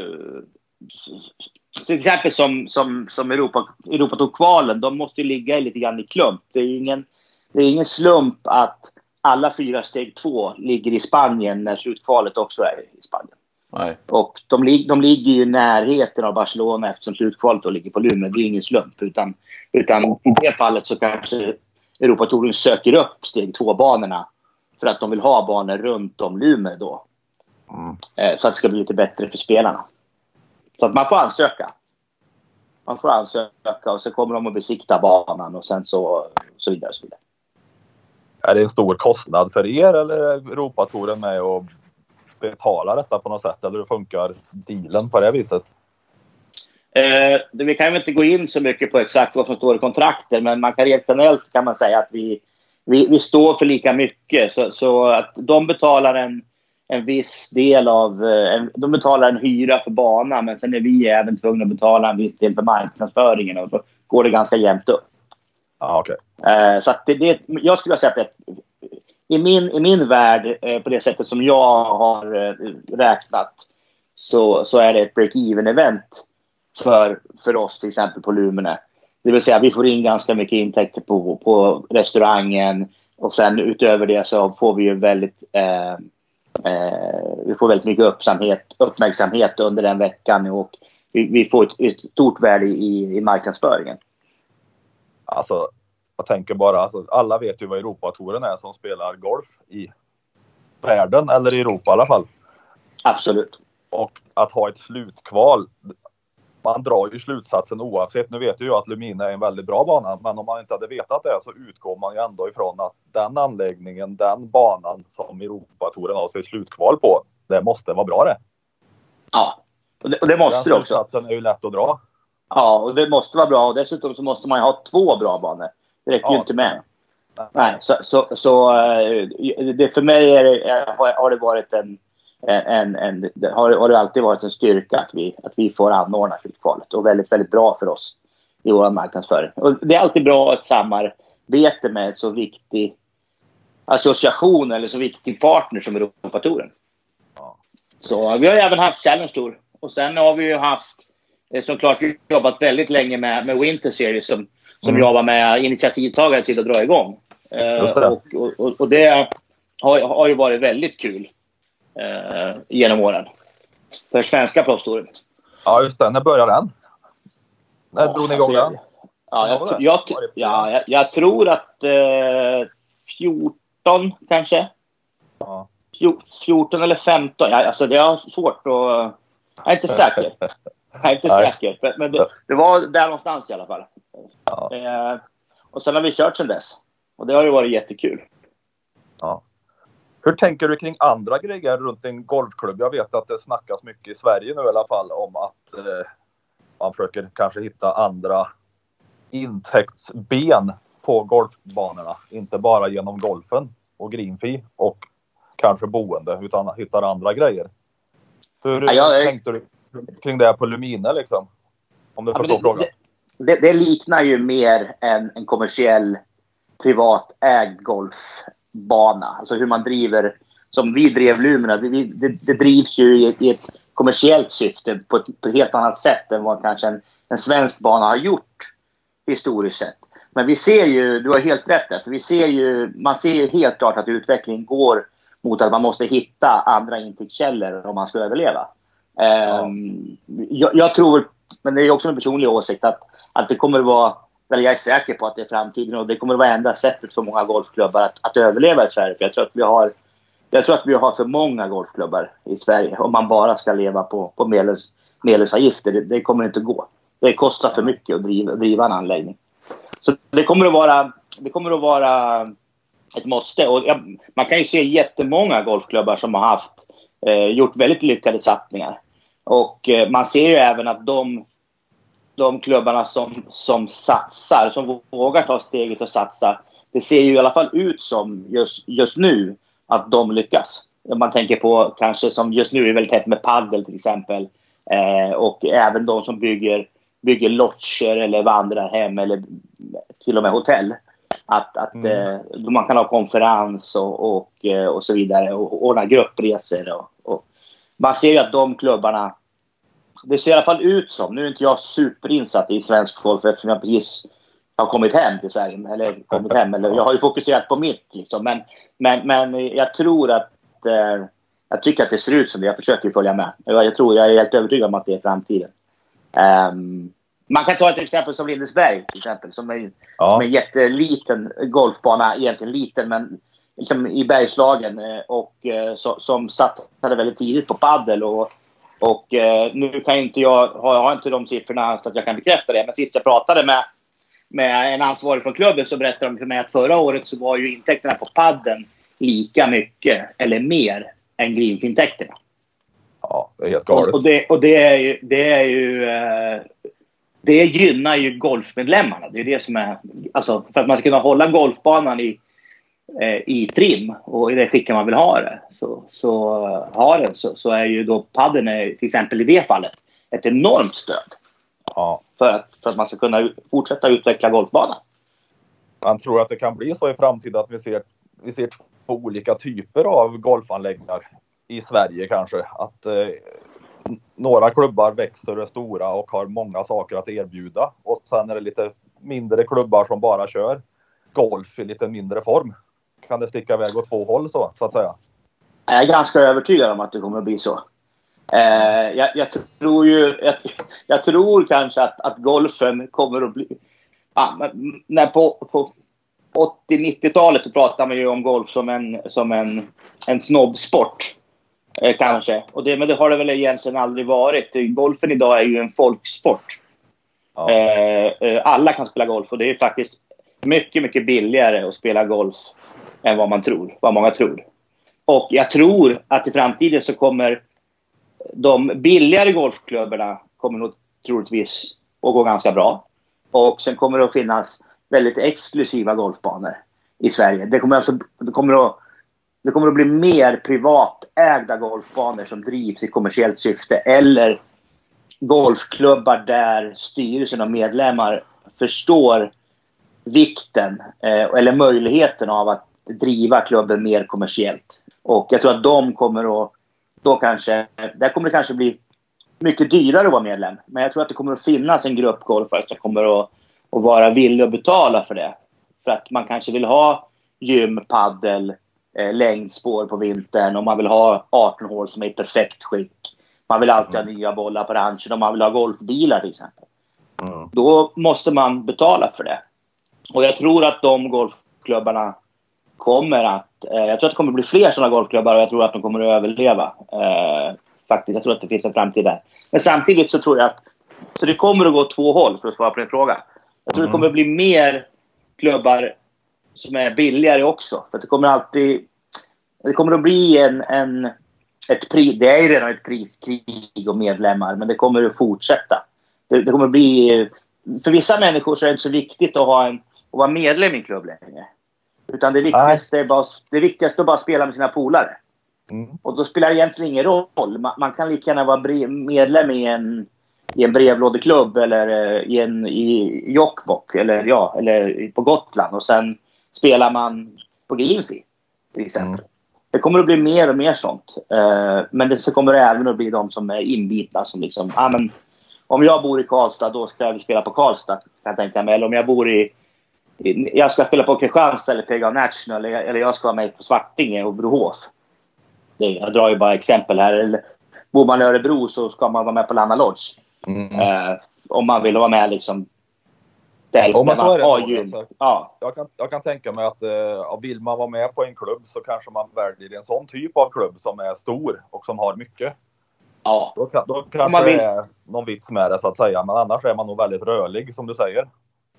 Speaker 7: till exempel som, som, som Europa, Europatourkvalen, de måste ligga lite grann i klump. Det är ingen, det är ingen slump att alla fyra steg två ligger i Spanien när slutkvalet också är i Spanien. Nej. Och de, de ligger ju i närheten av Barcelona eftersom slutkvalet då ligger på Lumene. Det är ingen slump. Utan, utan i det fallet så kanske Europatouren söker upp steg två-banorna för att de vill ha banor runt om Lumene då. Mm. Eh, så att det ska bli lite bättre för spelarna. Så att man får ansöka. Man får ansöka och så kommer de att besikta banan och sen så, så vidare. Så vidare.
Speaker 8: Är det en stor kostnad för er eller är Europatouren med och betala detta på något sätt, eller hur funkar dealen på det viset?
Speaker 7: Eh, vi kan ju inte gå in så mycket på exakt vad som står i kontrakter, men man kan rent generellt kan man säga att vi, vi, vi står för lika mycket, så, så att de betalar en, en viss del av en, de betalar en hyra för banan, men sen är vi även tvungna att betala en viss del för marknadsföringen och så går det ganska jämnt upp.
Speaker 8: Ah, okay.
Speaker 7: eh, så att det, det, jag skulle säga att I min, I min värld, eh, på det sättet som jag har eh, räknat, så, så är det ett break-even event för, för oss till exempel på Lumene. Det vill säga vi får in ganska mycket intäkter på, på restaurangen och sen utöver det så får vi ju väldigt, eh, eh, vi får väldigt mycket uppmärksamhet, uppmärksamhet under den veckan och vi, vi får ett, ett stort värde i, i marknadsföringen.
Speaker 8: Alltså... Jag tänker bara, alltså, alla vet ju vad Europatouren är som spelar golf i världen, eller i Europa i alla fall.
Speaker 7: Absolut.
Speaker 8: Och att ha ett slutkval, man drar ju slutsatsen oavsett. Nu vet ju jag att Lumene är en väldigt bra bana, men om man inte hade vetat det så utgår man ju ändå ifrån att den anläggningen, den banan som Europatouren har sig slutkval på, det måste vara bra det.
Speaker 7: Ja, och det, och det måste det också.
Speaker 8: Slutsatsen är ju lätt att dra.
Speaker 7: Ja, och det måste vara bra. Och dessutom så måste man ju ha två bra banor. Det räcker ja, ju inte med. Nej, så, så, så det, för mig är det, har det varit en, en, en det har, har det alltid varit en styrka att vi, att vi får anordna slutkvalet. Och väldigt, väldigt bra för oss i vår marknadsföring. Och det är alltid bra att samarbeta med ett så viktig association eller så viktig partner som Europatouren. Ja. Så vi har även haft Challenge Tour. Och sen har vi ju haft, som klart, jobbat väldigt länge med, med Winter Series som, som mm. jobbar med initiativtagare till att dra igång. Uh, och, och, och det har, har ju varit väldigt kul uh, genom åren. För svenska proffstouren.
Speaker 8: Ja, just det. När började den? När ja, drog ni igång den?
Speaker 7: Ja, jag, jag, jag, ja jag, jag tror att uh, fjorton kanske. Ja. fjorton eller femton. Ja, alltså det är svårt att... Jag är inte säker. Jag är inte säker. Men det, det var där någonstans i alla fall. Ja. Uh, och sen har vi kört sedan dess. Och det har ju varit jättekul.
Speaker 8: Ja. Hur tänker du kring andra grejer runt en golfklubb? Jag vet att det snackas mycket i Sverige nu i alla fall om att eh, man försöker kanske hitta andra intäktsben på golfbanorna. Inte bara genom golfen och greenfee och kanske boende, utan hittar andra grejer. Hur ja, jag, tänkte du kring det på Lumine liksom? Om du ja, förstår det, frågan.
Speaker 7: Det, det, det liknar ju mer en, en kommersiell privatägd golfbana. Alltså hur man driver, som vi drev Lumina, det, det, det drivs ju i ett, i ett kommersiellt syfte på ett, på ett helt annat sätt än vad kanske en, en svensk bana har gjort historiskt sett. Men vi ser ju, du har helt rätt där, för vi ser ju, man ser ju helt klart att utvecklingen går mot att man måste hitta andra intäktskällor om man ska överleva. Ja. Um, jag, jag tror, men det är också en personlig åsikt, att, att det kommer att vara, eller jag är säker på att det är framtiden och det kommer att vara enda sättet för många golfklubbar att, att överleva i Sverige. För jag tror att vi har, jag tror att vi har för många golfklubbar i Sverige om man bara ska leva på, på medels, medelsavgifter. Det, det kommer inte att gå. Det kostar för mycket att driva, driva en anläggning. Så det kommer att vara, det kommer att vara ett måste. Och jag, man kan ju se jättemånga golfklubbar som har haft eh, gjort väldigt lyckade satsningar. Och eh, man ser ju även att de de klubbarna som, som satsar, som vågar ta steget och satsa, det ser ju i alla fall ut som just, just nu att de lyckas. Man tänker på kanske som just nu är väldigt tätt med paddel till exempel. Eh, och även de som bygger, bygger lodger eller vandrar hem eller till och med hotell. Att, att mm. eh, man kan ha konferens och, och, och så vidare och ordna gruppresor. Och, och. Man ser ju att de klubbarna, det ser i alla fall ut som, nu är inte jag superinsatt i svensk golf eftersom jag precis har kommit hem till Sverige, eller kommit hem, eller jag har ju fokuserat på mitt liksom, men, men, men jag tror att eh, jag tycker att det ser ut som det, jag försöker följa med, jag, jag tror, jag är helt övertygad om att det är framtiden. Um, man kan ta ett exempel som Lindesberg till exempel, som är, ja. som är en jätteliten golfbana, egentligen liten, men liksom i Bergslagen, och så, som satsade väldigt tidigt på paddel. Och Och eh, nu kan inte jag, har jag inte de siffrorna så att jag kan bekräfta det. Men sist jag pratade med, med en ansvarig från klubben så berättade de för mig att förra året så var ju intäkterna på padden lika mycket eller mer än greenfintäkterna.
Speaker 8: Ja, det är helt galet.
Speaker 7: Och, och, det, och det är ju, det är ju eh, det gynnar ju golfmedlemmarna. Det är det som är, alltså för att man ska kunna hålla golfbanan i i trim och i det skick man vill ha det, så, så har det så, så är ju då padden till exempel i det fallet ett enormt stöd. Ja. för, att, för att man ska kunna fortsätta utveckla golfbanan.
Speaker 8: Man tror att det kan bli så i framtiden att vi ser, vi ser två olika typer av golfanläggningar i Sverige kanske, att eh, några klubbar växer och är stora och har många saker att erbjuda, och sen är det lite mindre klubbar som bara kör golf i lite mindre form. Kan det sticka iväg åt två håll så, så att säga?
Speaker 7: Jag är ganska övertygad om att det kommer att bli så. Eh, jag, jag tror ju jag, jag tror kanske att, att golfen kommer att bli... Ja, när på, på åttio-nittiotalet så pratar man ju om golf som en, som en, en snobbsport. Eh, kanske. Och det, men det har det väl egentligen aldrig varit. Golfen idag är ju en folksport. Ja. Eh, alla kan spela golf, och det är faktiskt mycket, mycket billigare att spela golf än vad man tror, vad många tror. Och jag tror att i framtiden så kommer de billigare golfklubbarna kommer nog troligtvis och gå ganska bra. Och sen kommer det att finnas väldigt exklusiva golfbanor i Sverige. Det kommer, alltså, det kommer, att, det kommer att bli mer privatägda golfbanor som drivs i kommersiellt syfte. Eller golfklubbar där styrelsen och medlemmar förstår vikten eh, eller möjligheten av att driva klubben mer kommersiellt. Och jag tror att de kommer att då kanske, där kommer det kanske bli mycket dyrare att vara medlem. Men jag tror att det kommer att finnas en grupp golfare som kommer att, att vara villig att betala för det. För att man kanske vill ha gym, paddel, eh, längdspår på vintern. Och man vill ha arton hål som är i perfekt skick. Man vill alltid ha nya bollar på ranchen. Och man vill ha golfbilar till exempel. Mm. Då måste man betala för det. Och jag tror att de golfklubbarna kommer att... Eh, jag tror att det kommer att bli fler sådana golfklubbar. Och jag tror att de kommer att överleva. Eh, faktiskt, jag tror att det finns en framtid där. Men samtidigt så tror jag att... Så det kommer att gå två håll för att svara på din fråga. Jag tror mm. det kommer att bli mer klubbar som är billigare också. För att det kommer alltid... Det kommer att bli en... en ett pri, det är ju redan ett priskrig och medlemmar. Men det kommer att fortsätta. Det, det kommer att bli... För vissa människor så är det inte så viktigt att, ha en, att vara medlem i en klubb längre. Utan det viktigaste är, bara, det viktigaste är bara att spela med sina polare. Mm. Och då spelar det egentligen ingen roll. Man, man kan lika gärna vara bre, medlem i en, i en brevlådeklubb eller i, en, i Jokkmokk eller, ja, eller på Gotland. Och sen spelar man på Grimsby till exempel. Mm. Det kommer att bli mer och mer sånt. Uh, men det så kommer det även att bli de som är inbitna som liksom... Ah, men, om jag bor i Karlstad, då ska jag spela på Karlstad. Kan jag tänka mig. Eller om jag bor i... i jag ska spela på Kristianstad eller P G A National. Eller, eller jag ska vara med på Svartinge och Brohof. Det, jag drar ju bara exempel här. Eller, bor man i Örebro så ska man vara med på Landa Lodge. Mm. Eh, om man vill vara med liksom... Där,
Speaker 8: om man så är det
Speaker 7: har
Speaker 8: så,
Speaker 7: ju,
Speaker 8: alltså.
Speaker 7: Ja.
Speaker 8: Jag, kan, jag kan tänka mig att eh, vill man vara med på en klubb så kanske man väljer en sån typ av klubb som är stor och som har mycket.
Speaker 7: Ja.
Speaker 8: Då, kan, då kanske det är någon vits med det så att säga. Men annars är man nog väldigt rörlig som du säger.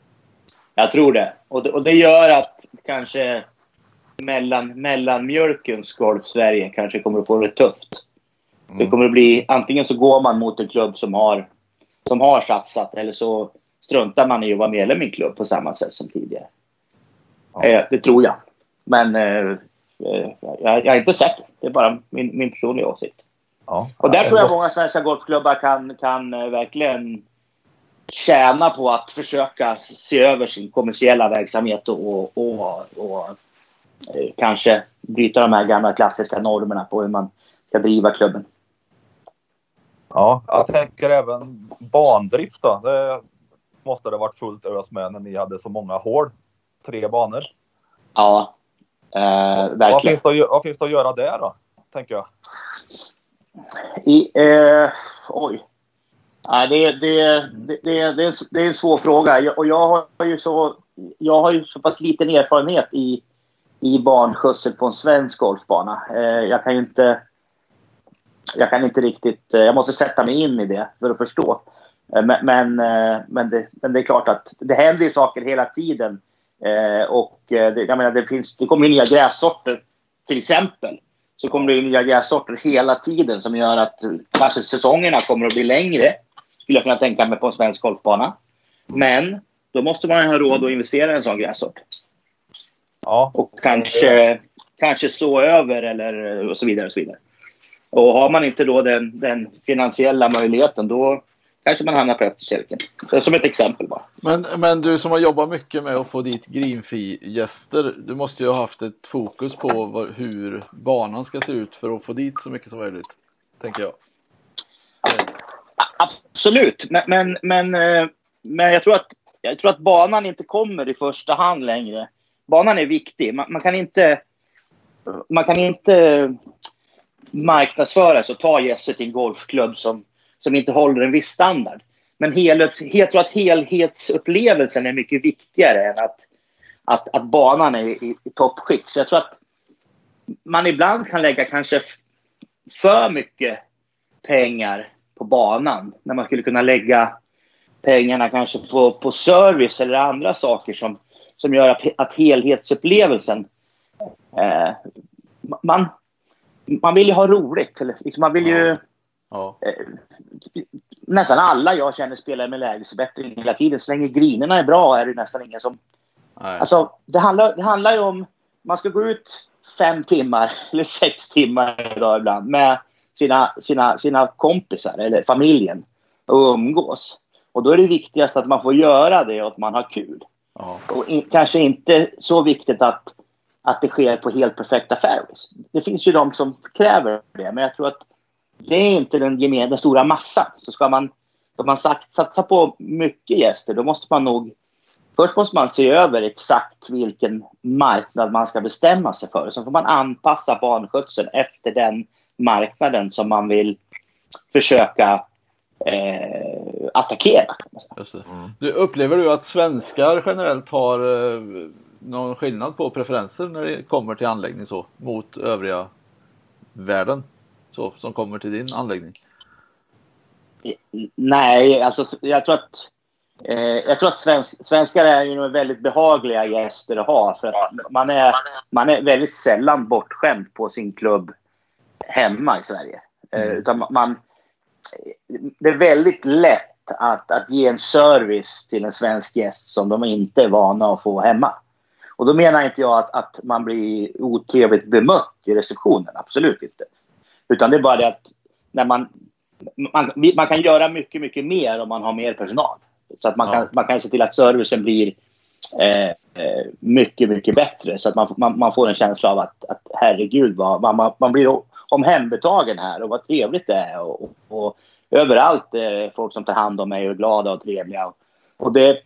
Speaker 7: Jag tror det. Och det, och det gör att kanske mellan, mellanmjölkens golf Sverige kanske kommer att få det tufft. Mm. Det kommer att bli, antingen så går man mot en klubb som har, som har satsat. Eller så struntar man i att vara medlem i en klubb på samma sätt som tidigare. Ja. Eh, det tror jag. Men eh, jag, jag är inte säker. Det är bara min, min personliga åsikt. Ja, och där tror jag många svenska golfklubbar kan, kan uh, verkligen tjäna på att försöka se över sin kommersiella verksamhet och, och, och, och uh, kanske bryta de här gamla klassiska normerna på hur man ska driva klubben.
Speaker 8: Ja, jag tänker även bandrift då. Det måste det varit fullt ös med när ni hade så många hål. Tre banor.
Speaker 7: Ja, uh, verkligen.
Speaker 8: Vad finns, det, vad finns det att göra där då, tänker jag?
Speaker 7: I, eh, oj. Ja, det, det, det, det, det, är en, det är en svår fråga. Jag, och jag har ju så, jag har ju så pass liten erfarenhet i, i barnskötsel på en svensk golfbana. Eh, jag kan ju inte jag kan inte riktigt, jag måste sätta mig in i det för att förstå. Eh, men men, men, det, men det är klart att det händer ju saker hela tiden. Eh, och det, jag menar, det, finns, det kommer ju nya grässorter till exempel. Så kommer det nya grässorter hela tiden som gör att kanske säsongerna kommer att bli längre. Skulle jag kunna tänka mig på en svensk golfbana. Men då måste man ha råd att investera i en sån grässort. Ja. Och kanske, kanske så över eller och så vidare och så vidare. Och har man inte då den, den finansiella möjligheten, då kanske man hamnar på efterkälken. Som ett exempel bara.
Speaker 3: Men, men du som har jobbat mycket med att få dit Greenfee-gäster, du måste ju ha haft ett fokus på var, hur banan ska se ut för att få dit så mycket som möjligt, tänker jag.
Speaker 7: Absolut, men, men, men, men jag, tror att, jag tror att banan inte kommer i första hand längre. Banan är viktig. Man, man kan inte man kan inte marknadsföra sig och ta gäster till en golfklubb som som inte håller en viss standard. Men hel, jag tror att helhetsupplevelsen är mycket viktigare än att, att, att banan är i, i toppskick. Så jag tror att man ibland kan lägga kanske för mycket pengar på banan. När man skulle kunna lägga pengarna kanske på, på service eller andra saker som, som gör att, att helhetsupplevelsen... Eh, man, man vill ju ha roligt. Eller, liksom man vill ju...
Speaker 3: Ja.
Speaker 7: Eh, nästan alla jag känner spelar med lägesförbättring hela tiden. Så länge grinerna är bra är det nästan ingen som...
Speaker 3: Nej.
Speaker 7: Alltså, det handlar, det handlar ju om... Man ska gå ut fem timmar eller sex timmar idag ibland med sina, sina, sina kompisar eller familjen och umgås. Och då är det viktigast att man får göra det och att man har kul.
Speaker 3: Ja.
Speaker 7: Och in, kanske inte så viktigt att, att det sker på helt perfekta fairways. Det finns ju de som kräver det, men jag tror att det är inte den, gemen, den stora massan. Så ska man, ska man sagt, satsa på mycket gäster, då måste man nog... Först måste man se över exakt vilken marknad man ska bestämma sig för. Så får man anpassa barnskötseln efter den marknaden som man vill försöka eh, attackera.
Speaker 3: Just det. Mm. Du, upplever du att svenskar generellt har eh, någon skillnad på preferenser när det kommer till anläggning så mot övriga världen så, som kommer till din anläggning?
Speaker 7: Nej, alltså jag tror att eh, jag tror att svensk, svenskar är ju väldigt behagliga gäster att ha, för att man är, man är väldigt sällan bortskämd på sin klubb hemma i Sverige. Eh, utan man, det är väldigt lätt att, att ge en service till en svensk gäst som de inte är vana att få hemma. Och då menar inte jag att, att man blir otrevligt bemött i receptionen, absolut inte. Utan det är bara det att när man, man, man kan göra mycket, mycket mer om man har mer personal. Så att man, ja. kan, man kan se till att servicen blir eh, mycket, mycket bättre. Så att man, man, man får en känsla av att, att herregud, vad, man, man blir omhändertagen här och vad trevligt det är. Och, och, och överallt eh, folk som tar hand om mig är glada och trevliga. Och det,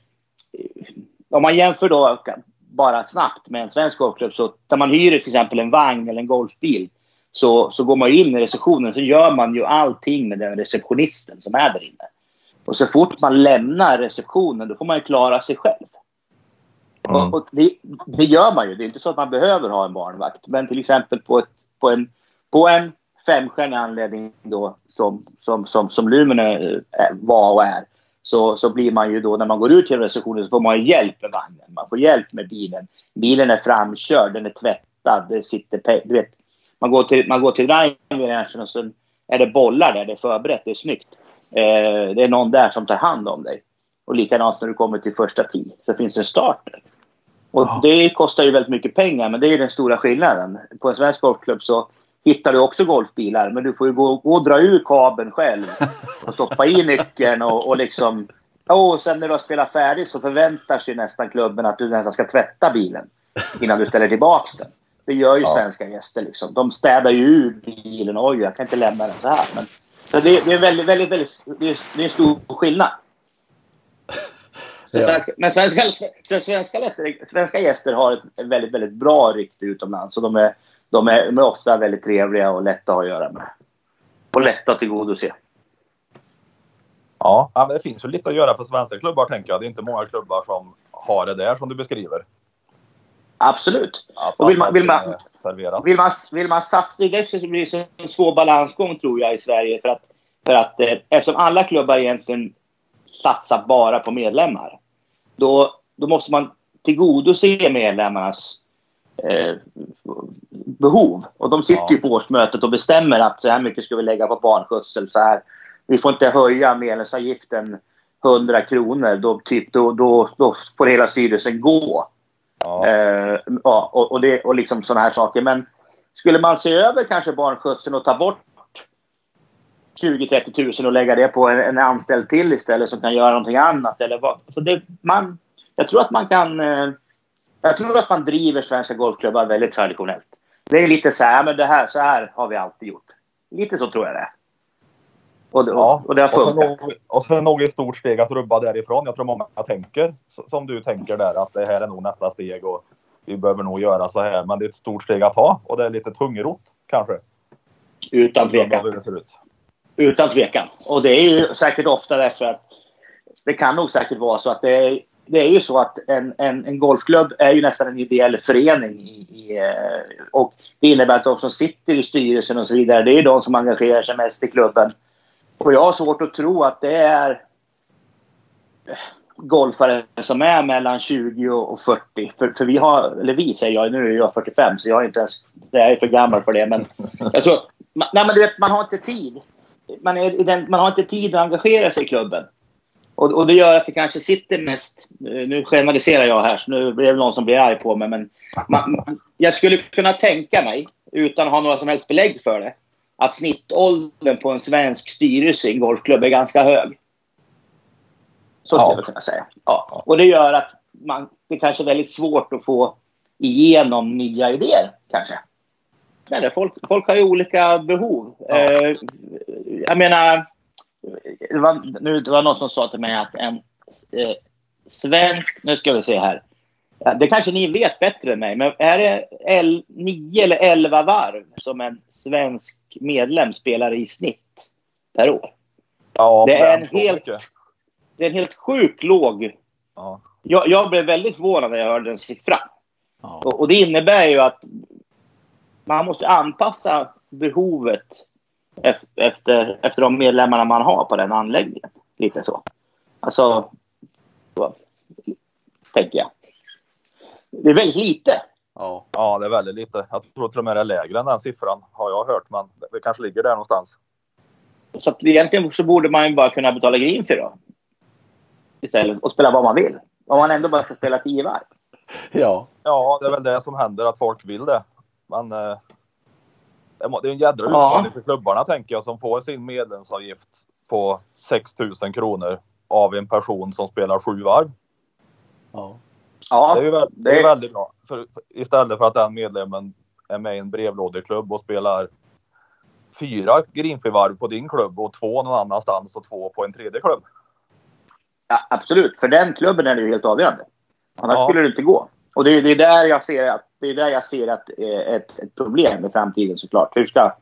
Speaker 7: om man jämför då bara snabbt med en svensk golfklubb, så när man hyr till exempel en vagn eller en golfbil, så, så går man in i receptionen, så gör man ju allting med den receptionisten som är där inne. Och så fort man lämnar receptionen, då får man ju klara sig själv. Mm. Och, och det, det gör man ju. Det är inte så att man behöver ha en barnvakt. Men till exempel på, ett, på en, på en femstjärnig anledning då, som, som, som, som Lumene var och är, så, så blir man ju då, när man går ut till receptionen, så får man ju hjälp med vagnen. Man får hjälp med bilen. Bilen är framkörd, den är tvättad, det sitter, du vet, man går till, man går till driving och så är det bollar där, det är förberett, det är snyggt. Eh, det är någon där som tar hand om dig. Och likadant när du kommer till första tid, så finns det en starter. Och ja. Det kostar ju väldigt mycket pengar, men det är den stora skillnaden. På en svensk golfklubb så hittar du också golfbilar, men du får ju gå, gå och dra ur kabeln själv och stoppa i nyckeln och, och liksom... Och sen när du har spelat färdigt så förväntar sig nästan klubben att du nästan ska tvätta bilen innan du ställer tillbaka den. Det gör ju ja. svenska gäster liksom. De städar ju ur bilen. Oj, jag kan inte lämna den så här. Men så det, det är väldigt, väldigt, väldigt... Det är, det är en stor skillnad. Så ja. svenska, men svenska, svenska, svenska gäster har ett väldigt, väldigt bra rykte utomlands. Så de är, de är, de är ofta väldigt trevliga och lätta att göra med. Och lätta att tillgodose.
Speaker 8: Ja, men det finns ju lite att göra för svenska klubbar, tänker jag. Det är inte många klubbar som har det där som du beskriver.
Speaker 7: Absolut. Ja, och vill man, vill man, vill man, vill man satsa i det, så blir det en svår balansgång, tror jag, i Sverige. För att, för att eh, eftersom alla klubbar egentligen satsar bara på medlemmar, då, då måste man tillgodose medlemmarnas eh, behov. Och de sitter ja. ju på årsmötet och bestämmer att så här mycket ska vi lägga på barnskötsel, så här. Vi får inte höja medlemsavgiften hundra kronor, då, typ, då, då, då får hela styrelsen gå. Ja. Eh, ja, och, och, det, och liksom sådana här saker. Men skulle man se över kanske barnskötseln och ta bort tjugo till trettio tusen och lägga det på en, en anställd till istället som kan göra någonting annat, eller vad? Så det, man, jag tror att man kan eh, jag tror att man driver svenska golfklubbar väldigt traditionellt. Det är lite så här, men det här, så här har vi alltid gjort. Lite så tror jag det. Och, ja, och det har funkat.
Speaker 8: Och sen nog ett stort steg att rubba därifrån. Jag tror många tänker som du tänker där, att det här är nog nästa steg och vi behöver nog göra så här. Men det är ett stort steg att ta och det är lite tungrot kanske.
Speaker 7: Utan tvekan. Det ser ut. Utan tvekan. Och det är ju säkert ofta därför att det kan nog säkert vara så att det är, det är ju så att en, en, en golfklubb är ju nästan en ideell förening i, i, och det innebär att de som sitter i styrelsen och så vidare, det är de som engagerar sig mest i klubben. Och jag har svårt att tro att det är golfare som är mellan tjugo och fyrtio. För, för vi har, eller vi säger jag, nu är jag fyrtiofem, så jag är inte ens, jag är för gammal för det. Men jag tror, nej men du vet, man har inte tid. man, är i den, man har inte tid att engagera sig i klubben. Och, och det gör att det kanske sitter mest, nu generaliserar jag här så nu blir det någon som blir arg på mig, men man, jag skulle kunna tänka mig, utan att ha några som helst belägg för det, att snittåldern på en svensk styrelse i en golfklubb är ganska hög. Så skulle ja. jag kunna säga. Ja. Och det gör att man, det kanske är väldigt svårt att få igenom nya idéer kanske. Eller folk, folk har ju olika behov. Ja. Eh, jag menar, det var, nu, det var någon som sa till mig att en eh, svensk, nu ska vi se här. Ja, det kanske ni vet bättre än mig, men är det el, nio eller elva varv som en svensk medlem spelar i snitt per år?
Speaker 8: Ja,
Speaker 7: det är en helt, det är en helt sjukt låg.
Speaker 8: Ja.
Speaker 7: Jag, jag blev väldigt förvånad när jag hörde den siffran.
Speaker 8: Ja.
Speaker 7: Och, och det innebär ju att man måste anpassa behovet efter, efter de medlemmarna man har på den anläggningen. Lite så. Alltså, så, tänker jag. Det är väldigt lite.
Speaker 8: Ja. ja, det är väldigt lite. Jag tror till och med det är lägre än den siffran har jag hört, men det kanske ligger där någonstans.
Speaker 7: Så att egentligen så borde man ju bara kunna betala green för då. Istället och spela vad man vill. Om man ändå bara ska spela tio varv.
Speaker 3: Ja.
Speaker 8: Ja, det är väl det som händer, att folk vill det. Men eh, det är en jädra utmaning ja. för klubbarna, tänker jag, som får sin medlemsavgift på sex tusen kronor av en person som spelar sju varv.
Speaker 3: Ja.
Speaker 7: Ja,
Speaker 8: det är ju väldigt, det är väldigt bra. För, istället för att den medlemmen är med i en brevlådeklubb och spelar fyra greenfee-varv på din klubb och två någon annanstans och två på en tredje klubb.
Speaker 7: Ja, absolut. För den klubben är det ju helt avgörande. Annars
Speaker 8: ja.
Speaker 7: skulle det inte gå. Och det är, det är där jag ser att det är där jag ser att ett, ett problem i framtiden, såklart. Hur ska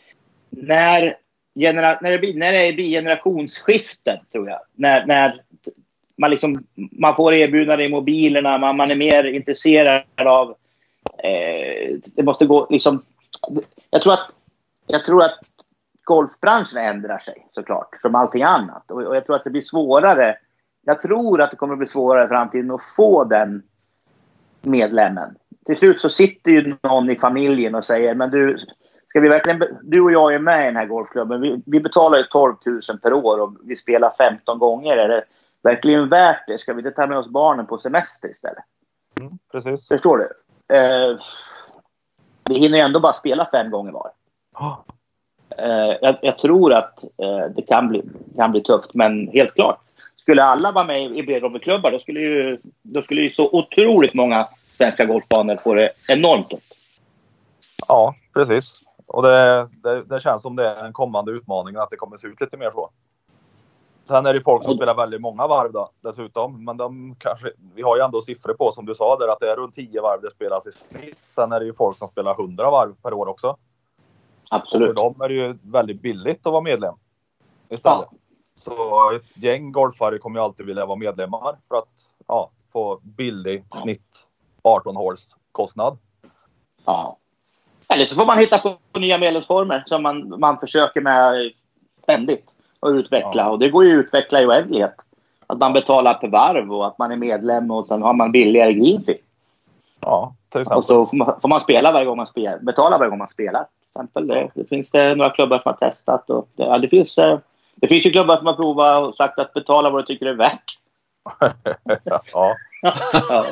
Speaker 7: när genera, när det blir när det blir generationsskiften, tror jag. När när man liksom man får erbjudanden i mobilerna, man, man är mer intresserad av eh, det måste gå liksom. Jag tror att jag tror att golfbranschen ändrar sig, såklart, som allting annat. Och, och jag tror att det blir svårare. Jag tror att det kommer att bli svårare i framtiden att få den medlemmen. Till slut så sitter ju någon i familjen och säger, men du, ska vi verkligen, du och jag är med i den här golfklubben. Vi, vi betalar ju tolv tusen per år och vi spelar femton gånger. Är det verkligen värt det? Ska vi inte ta med oss barnen på semester istället?
Speaker 8: Mm, precis.
Speaker 7: Förstår du? Eh, vi hinner ju ändå bara spela fem gånger var.
Speaker 8: Oh.
Speaker 7: Eh, jag, jag tror att eh, det kan bli, kan bli tufft, men helt klart. Skulle alla vara med i brevlådeklubbar, då skulle ju då skulle ju så otroligt många svenska golfbanor få det enormt tufft.
Speaker 8: Ja, precis. Och det, det, det känns som det är en kommande utmaning att det kommer se ut lite mer så. Sen är det folk som spelar väldigt många varv då, dessutom. Men de kanske, vi har ju ändå siffror på, som du sa där, att det är runt tio varv det spelas i snitt. Sen är det ju folk som spelar hundra varv per år också.
Speaker 7: Absolut.
Speaker 8: Och för dem är det ju väldigt billigt att vara medlem istället. Ja. Så ett gäng golfare kommer ju alltid vilja vara medlemmar för att ja, få billig snitt arton håls kostnad.
Speaker 7: Ja. Eller så får man hitta på nya medlemsformer som man, man försöker med ständigt och utveckla. Ja. Och det går ju att utveckla i oändlighet. Att man betalar per varv och att man är medlem och sen har man billigare greenfee.
Speaker 8: Ja, till exempel.
Speaker 7: Och så får man, får man spela varje gång man spelar, betala varje gång man spelar. Till exempel det, det finns det några klubbar som har testat. Och det, ja, det finns... Det finns ju klubbar som har provat och sagt att betala vad du tycker är värt.
Speaker 8: ja.
Speaker 7: ja.
Speaker 3: Ja,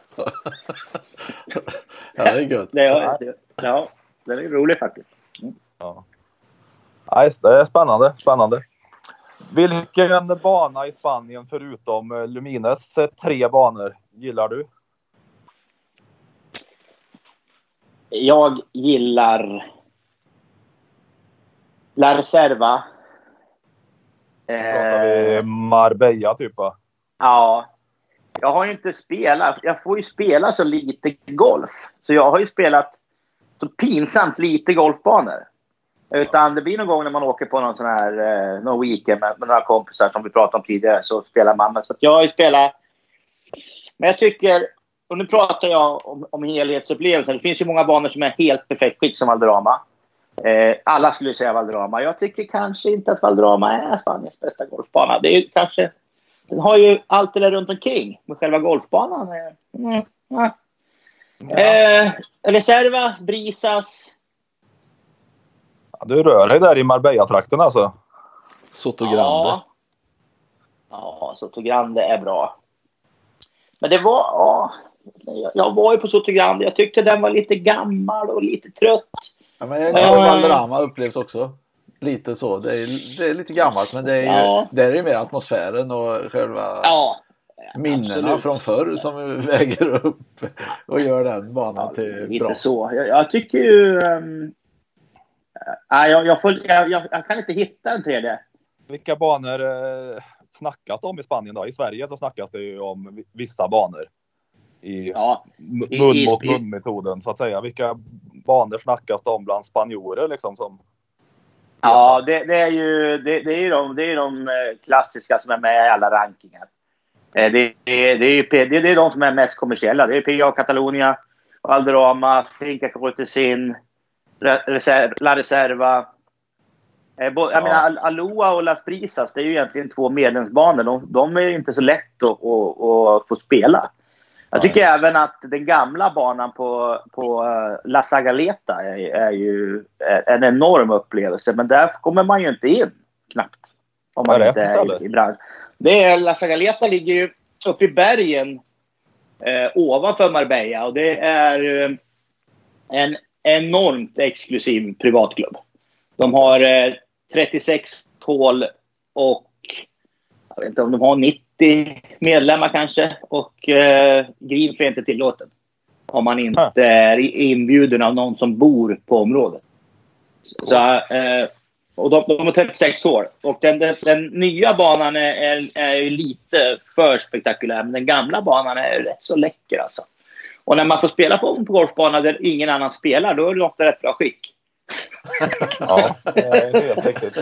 Speaker 3: det är gött.
Speaker 7: Det är, det, ja, det är roligt faktiskt. Mm.
Speaker 8: Ja. Nej, det är spännande, spännande. Vilken bana i Spanien förutom Lumines tre banor gillar du?
Speaker 7: Jag gillar La Reserva.
Speaker 8: Pratar vi Marbella typ, va?
Speaker 7: Ja. Jag har ju inte spelat. Jag får ju spela så lite golf. Så jag har ju spelat så pinsamt lite golfbanor. Utan det blir någon gång när man åker på någon sån här eh, någon weekend med, med några kompisar som vi pratade om tidigare, så spelar man. Så att jag har ju spelat. Men jag tycker, och nu pratar jag om, om helhetsupplevelsen. Det finns ju många banor som är helt perfekt skick som Valderrama. Eh, alla skulle säga Valderrama. Jag tycker kanske inte att Valderrama är Spaniens bästa golfbana. Det är ju kanske, den har ju allt det där runt omkring med själva golfbanan. Mm, ja. Ja. Eh, Reserva, Brisas.
Speaker 8: Ja, du rör dig där i Marbella-trakten alltså.
Speaker 3: Sotogrande.
Speaker 7: Ja. Ja, Sotogrande är bra. Men det var... Ja, jag var ju på Sotogrande. Jag tyckte den var lite gammal och lite trött.
Speaker 3: Ja, men jag tror Valderrama upplevs också lite så. Det är, det är lite gammalt, men det är ju, ja. det är ju mer atmosfären och själva
Speaker 7: ja,
Speaker 3: minnena
Speaker 7: absolut.
Speaker 3: från förr som väger upp och gör den banan ja, till
Speaker 7: lite
Speaker 3: bra.
Speaker 7: Så. Jag, jag tycker ju... Um, äh, jag, jag, får, jag, jag, jag kan inte hitta en tredje.
Speaker 8: Vilka banor eh, snackas om i Spanien då? I Sverige så snackas det ju om vissa banor. I ja, mun i, mot mun-metoden så att säga. Vilka banor snackas det om bland spanjorer liksom som...
Speaker 7: Ja, det, det är ju det, det är ju de, det är de klassiska som är med i alla rankingar. Det, det, det, är, ju, det, det är de som är mest kommersiella. Det är P G A Catalunya, Valderrama, Finca Cortesin, La Reserva. Jag ja. menar, Aloha och Las Brisas, det är ju egentligen två medlemsbanor. De, de är inte så lätt att, att, att få spela. Jag tycker Nej. även att den gamla banan på, på La Zagaleta är, är ju en enorm upplevelse. Men där kommer man ju inte in knappt. Om man inte är i, i bransch. Det är, La Zagaleta ligger ju uppe i bergen eh, ovanför Marbella. Och det är eh, en enormt exklusiv privatklubb. De har eh, trettiosex hål och jag vet inte om de har nittio medlemmar kanske. Och eh, greenfree är inte tillåten. Om man inte är inbjuden av någon som bor på området. Så, eh, och de, de har trettiosex hål. Och den, den, den nya banan är, är, är lite för spektakulär. Men den gamla banan är rätt så läcker alltså. Och när man får spela på en golfbana där ingen annan spelar, då är det ofta rätt bra skick.
Speaker 8: Ja, det är helt riktigt.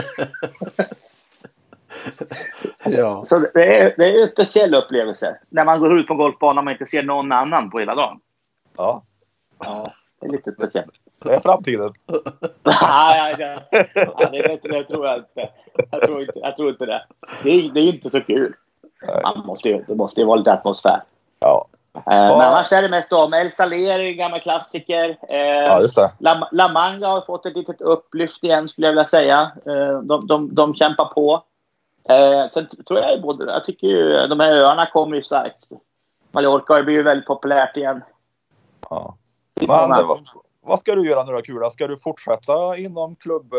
Speaker 7: Ja. Så det är, det är en speciell upplevelse. När man går ut på en golfbana och man inte ser någon annan på hela dagen.
Speaker 8: Ja.
Speaker 7: Ja, det är lite speciellt.
Speaker 8: Det är framtiden.
Speaker 7: Nej, ja, ja. Ja, det, det tror jag inte. Jag tror inte, jag tror inte det. Det är, det är inte så kul. Man måste ju, det måste ju vara lite atmosfär.
Speaker 8: Ja.
Speaker 7: Uh, men annars är det mest om El Saler, en gammal klassiker. Uh,
Speaker 8: ja, just det.
Speaker 7: La, La Manga har fått ett litet upplyft igen, skulle jag vilja säga. Uh, de, de, de kämpar på. Uh, sen tror jag både, jag tycker ju de här öarna kommer ju starkt. Mallorca blir ju väldigt populärt igen.
Speaker 8: Ja. Men vad, vad ska du göra nu då, Kula? Ska du fortsätta inom klubb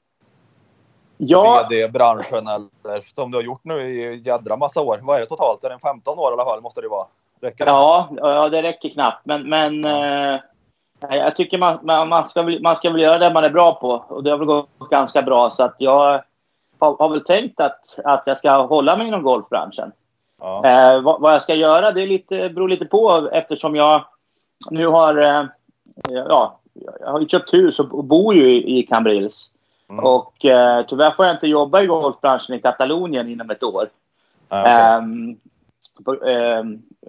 Speaker 7: ja.
Speaker 8: vd-branschen eller som du har gjort nu i jädra massa år? Vad är det totalt? Är det femton år i alla fall? Måste det vara? Räcker det? Ja,
Speaker 7: ja, det räcker knappt. Men, men ja. eh, jag tycker man, man, man, ska väl, man ska väl göra det man är bra på. Och det har väl gått ganska bra. Så att jag har, har väl tänkt att, att jag ska hålla mig inom golfbranschen. Ja. Eh, vad, vad jag ska göra, det är lite, beror lite på. Eftersom jag nu har, eh, ja, jag har ju köpt hus och, och bor ju i, i Cambrils. Mm. Och eh, tyvärr får jag inte jobba i golfbranschen i Katalonien inom ett år. Ja, okay. um, På, eh,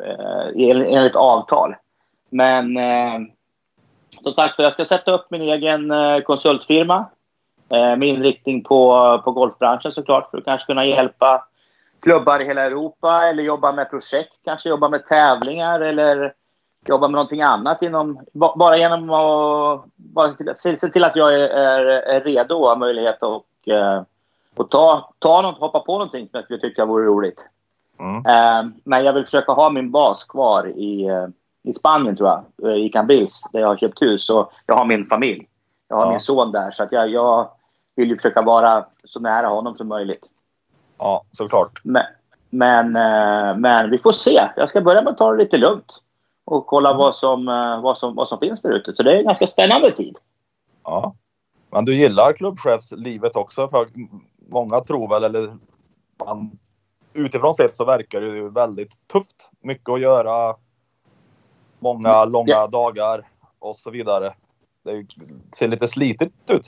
Speaker 7: eh, enligt avtal. Men eh, som sagt, jag ska sätta upp min egen eh, konsultfirma eh, med inriktning på, på golfbranschen såklart, för att kanske kunna hjälpa klubbar i hela Europa eller jobba med projekt, kanske jobba med tävlingar eller jobba med någonting annat inom, bara genom att bara till, se, se till att jag är, är, är redo och har möjlighet att eh, och ta, ta något, hoppa på någonting som jag skulle tycka vore roligt. Mm. Uh, men jag vill försöka ha min bas kvar i, uh, i Spanien tror jag, uh, i Cambrils där jag har köpt hus och jag har min familj. Jag har ja. min son där så att jag, jag vill ju försöka vara så nära honom som möjligt.
Speaker 8: Ja, såklart.
Speaker 7: Men, men, uh, men vi får se. Jag ska börja med att ta det lite lugnt och kolla mm. vad, som, uh, vad, som, vad som finns där ute. Så det är en ganska spännande tid.
Speaker 8: Ja, men du gillar klubbchefslivet också för många tror väl eller man utifrån sett så verkar det ju väldigt tufft. Mycket att göra. Många långa ja. dagar och så vidare. Det ser lite slitigt ut.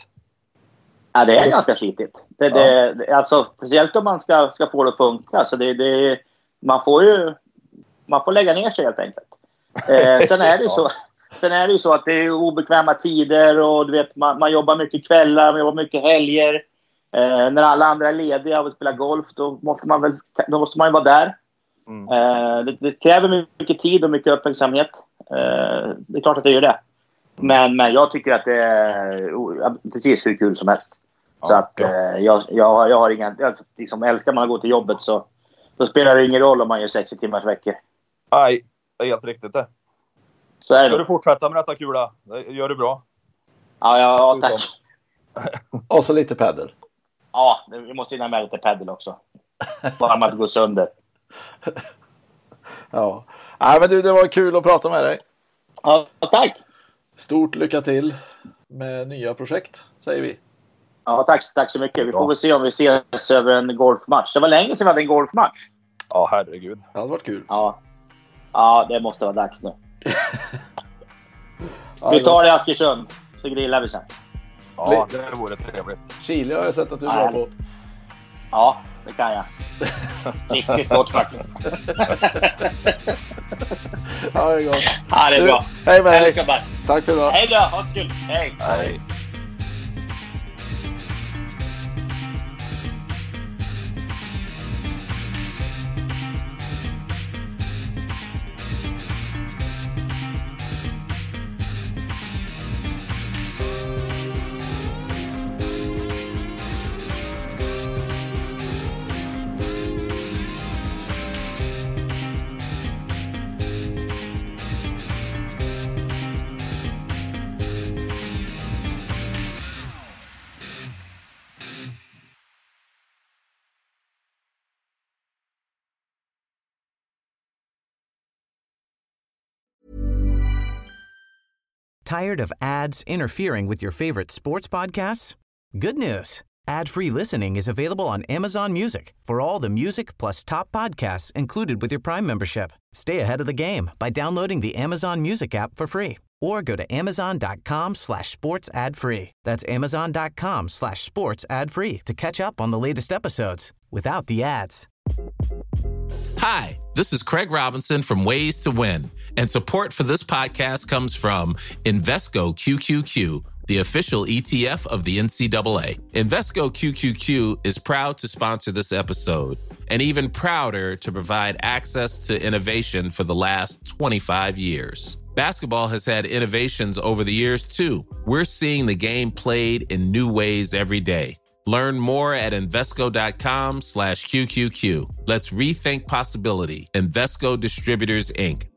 Speaker 7: Ja, det är ganska slitigt. Det, ja. det, alltså, speciellt om man ska, ska få det att funka. Så det, det, man får ju man får lägga ner sig helt enkelt. Eh, sen är det ju ja. så. Sen är det ju så att det är obekväma tider och du vet, man, man jobbar mycket kvällar, man jobbar mycket helger. Eh, när alla andra är lediga och vill spela golf, då måste man väl då måste man ju vara där. Mm. Eh, det, det kräver mycket tid och mycket uppmärksamhet. Eh, det är klart att det gör det. Men, men jag tycker att det är precis hur kul som helst. Så
Speaker 8: Ja,
Speaker 7: att
Speaker 8: ja.
Speaker 7: eh, jag, jag, jag har ingen... Jag, liksom, älskar man att gå till jobbet så då spelar det ingen roll om man gör sextio timmars veckor.
Speaker 8: Nej, det är helt riktigt det.
Speaker 7: Så är det.
Speaker 8: Ska du fortsätta med detta Kula? Det gör du bra.
Speaker 7: Ja, ja, ja, tack.
Speaker 3: Och så lite paddel.
Speaker 7: Ja, vi måste hinna med lite paddel också. Bara man inte går sönder.
Speaker 3: Ja. Nej, men du, det var kul att prata med dig.
Speaker 7: Ja, tack.
Speaker 3: Stort lycka till med nya projekt, säger vi.
Speaker 7: Ja, tack, tack så mycket. Vi får väl se om vi ses över en golfmatch. Det var länge sedan vi hade en golfmatch.
Speaker 8: Ja, herregud.
Speaker 3: Det hade varit kul.
Speaker 7: Ja, ja det måste vara dags nu.
Speaker 3: Ja,
Speaker 7: Vi tar det i Askersund, så grillar vi sen.
Speaker 8: Ja, det vore trevligt.
Speaker 3: Chile har jag sett att du är bra på.
Speaker 7: Ja, det kan jag. Riktigt gott faktiskt.
Speaker 3: Ja, det är gott.
Speaker 7: Ja, det är
Speaker 3: Du,
Speaker 7: bra.
Speaker 3: hej med dig.
Speaker 7: Hej,
Speaker 3: Tack för idag.
Speaker 7: hej då, ha det kul. Hej.
Speaker 8: Nej.
Speaker 9: Tired of ads interfering with your favorite sports podcasts? Good news. Ad-free listening is available on Amazon Music for all the music plus top podcasts included with your Prime membership. Stay ahead of the game by downloading the Amazon Music app for free or go to amazon.com slash sports ad free. That's amazon.com slash sports ad free to catch up on the latest episodes without the ads.
Speaker 10: Hi, this is Craig Robinson from Ways to Win, and support for this podcast comes from Invesco Q Q Q, the official E T F of the N C double A. Invesco Q Q Q is proud to sponsor this episode, and even prouder to provide access to innovation for the last twenty-five years. Basketball has had innovations over the years, too. We're seeing the game played in new ways every day. Learn more at Invesco.com slash QQQ. Let's rethink possibility. Invesco Distributors, Incorporated.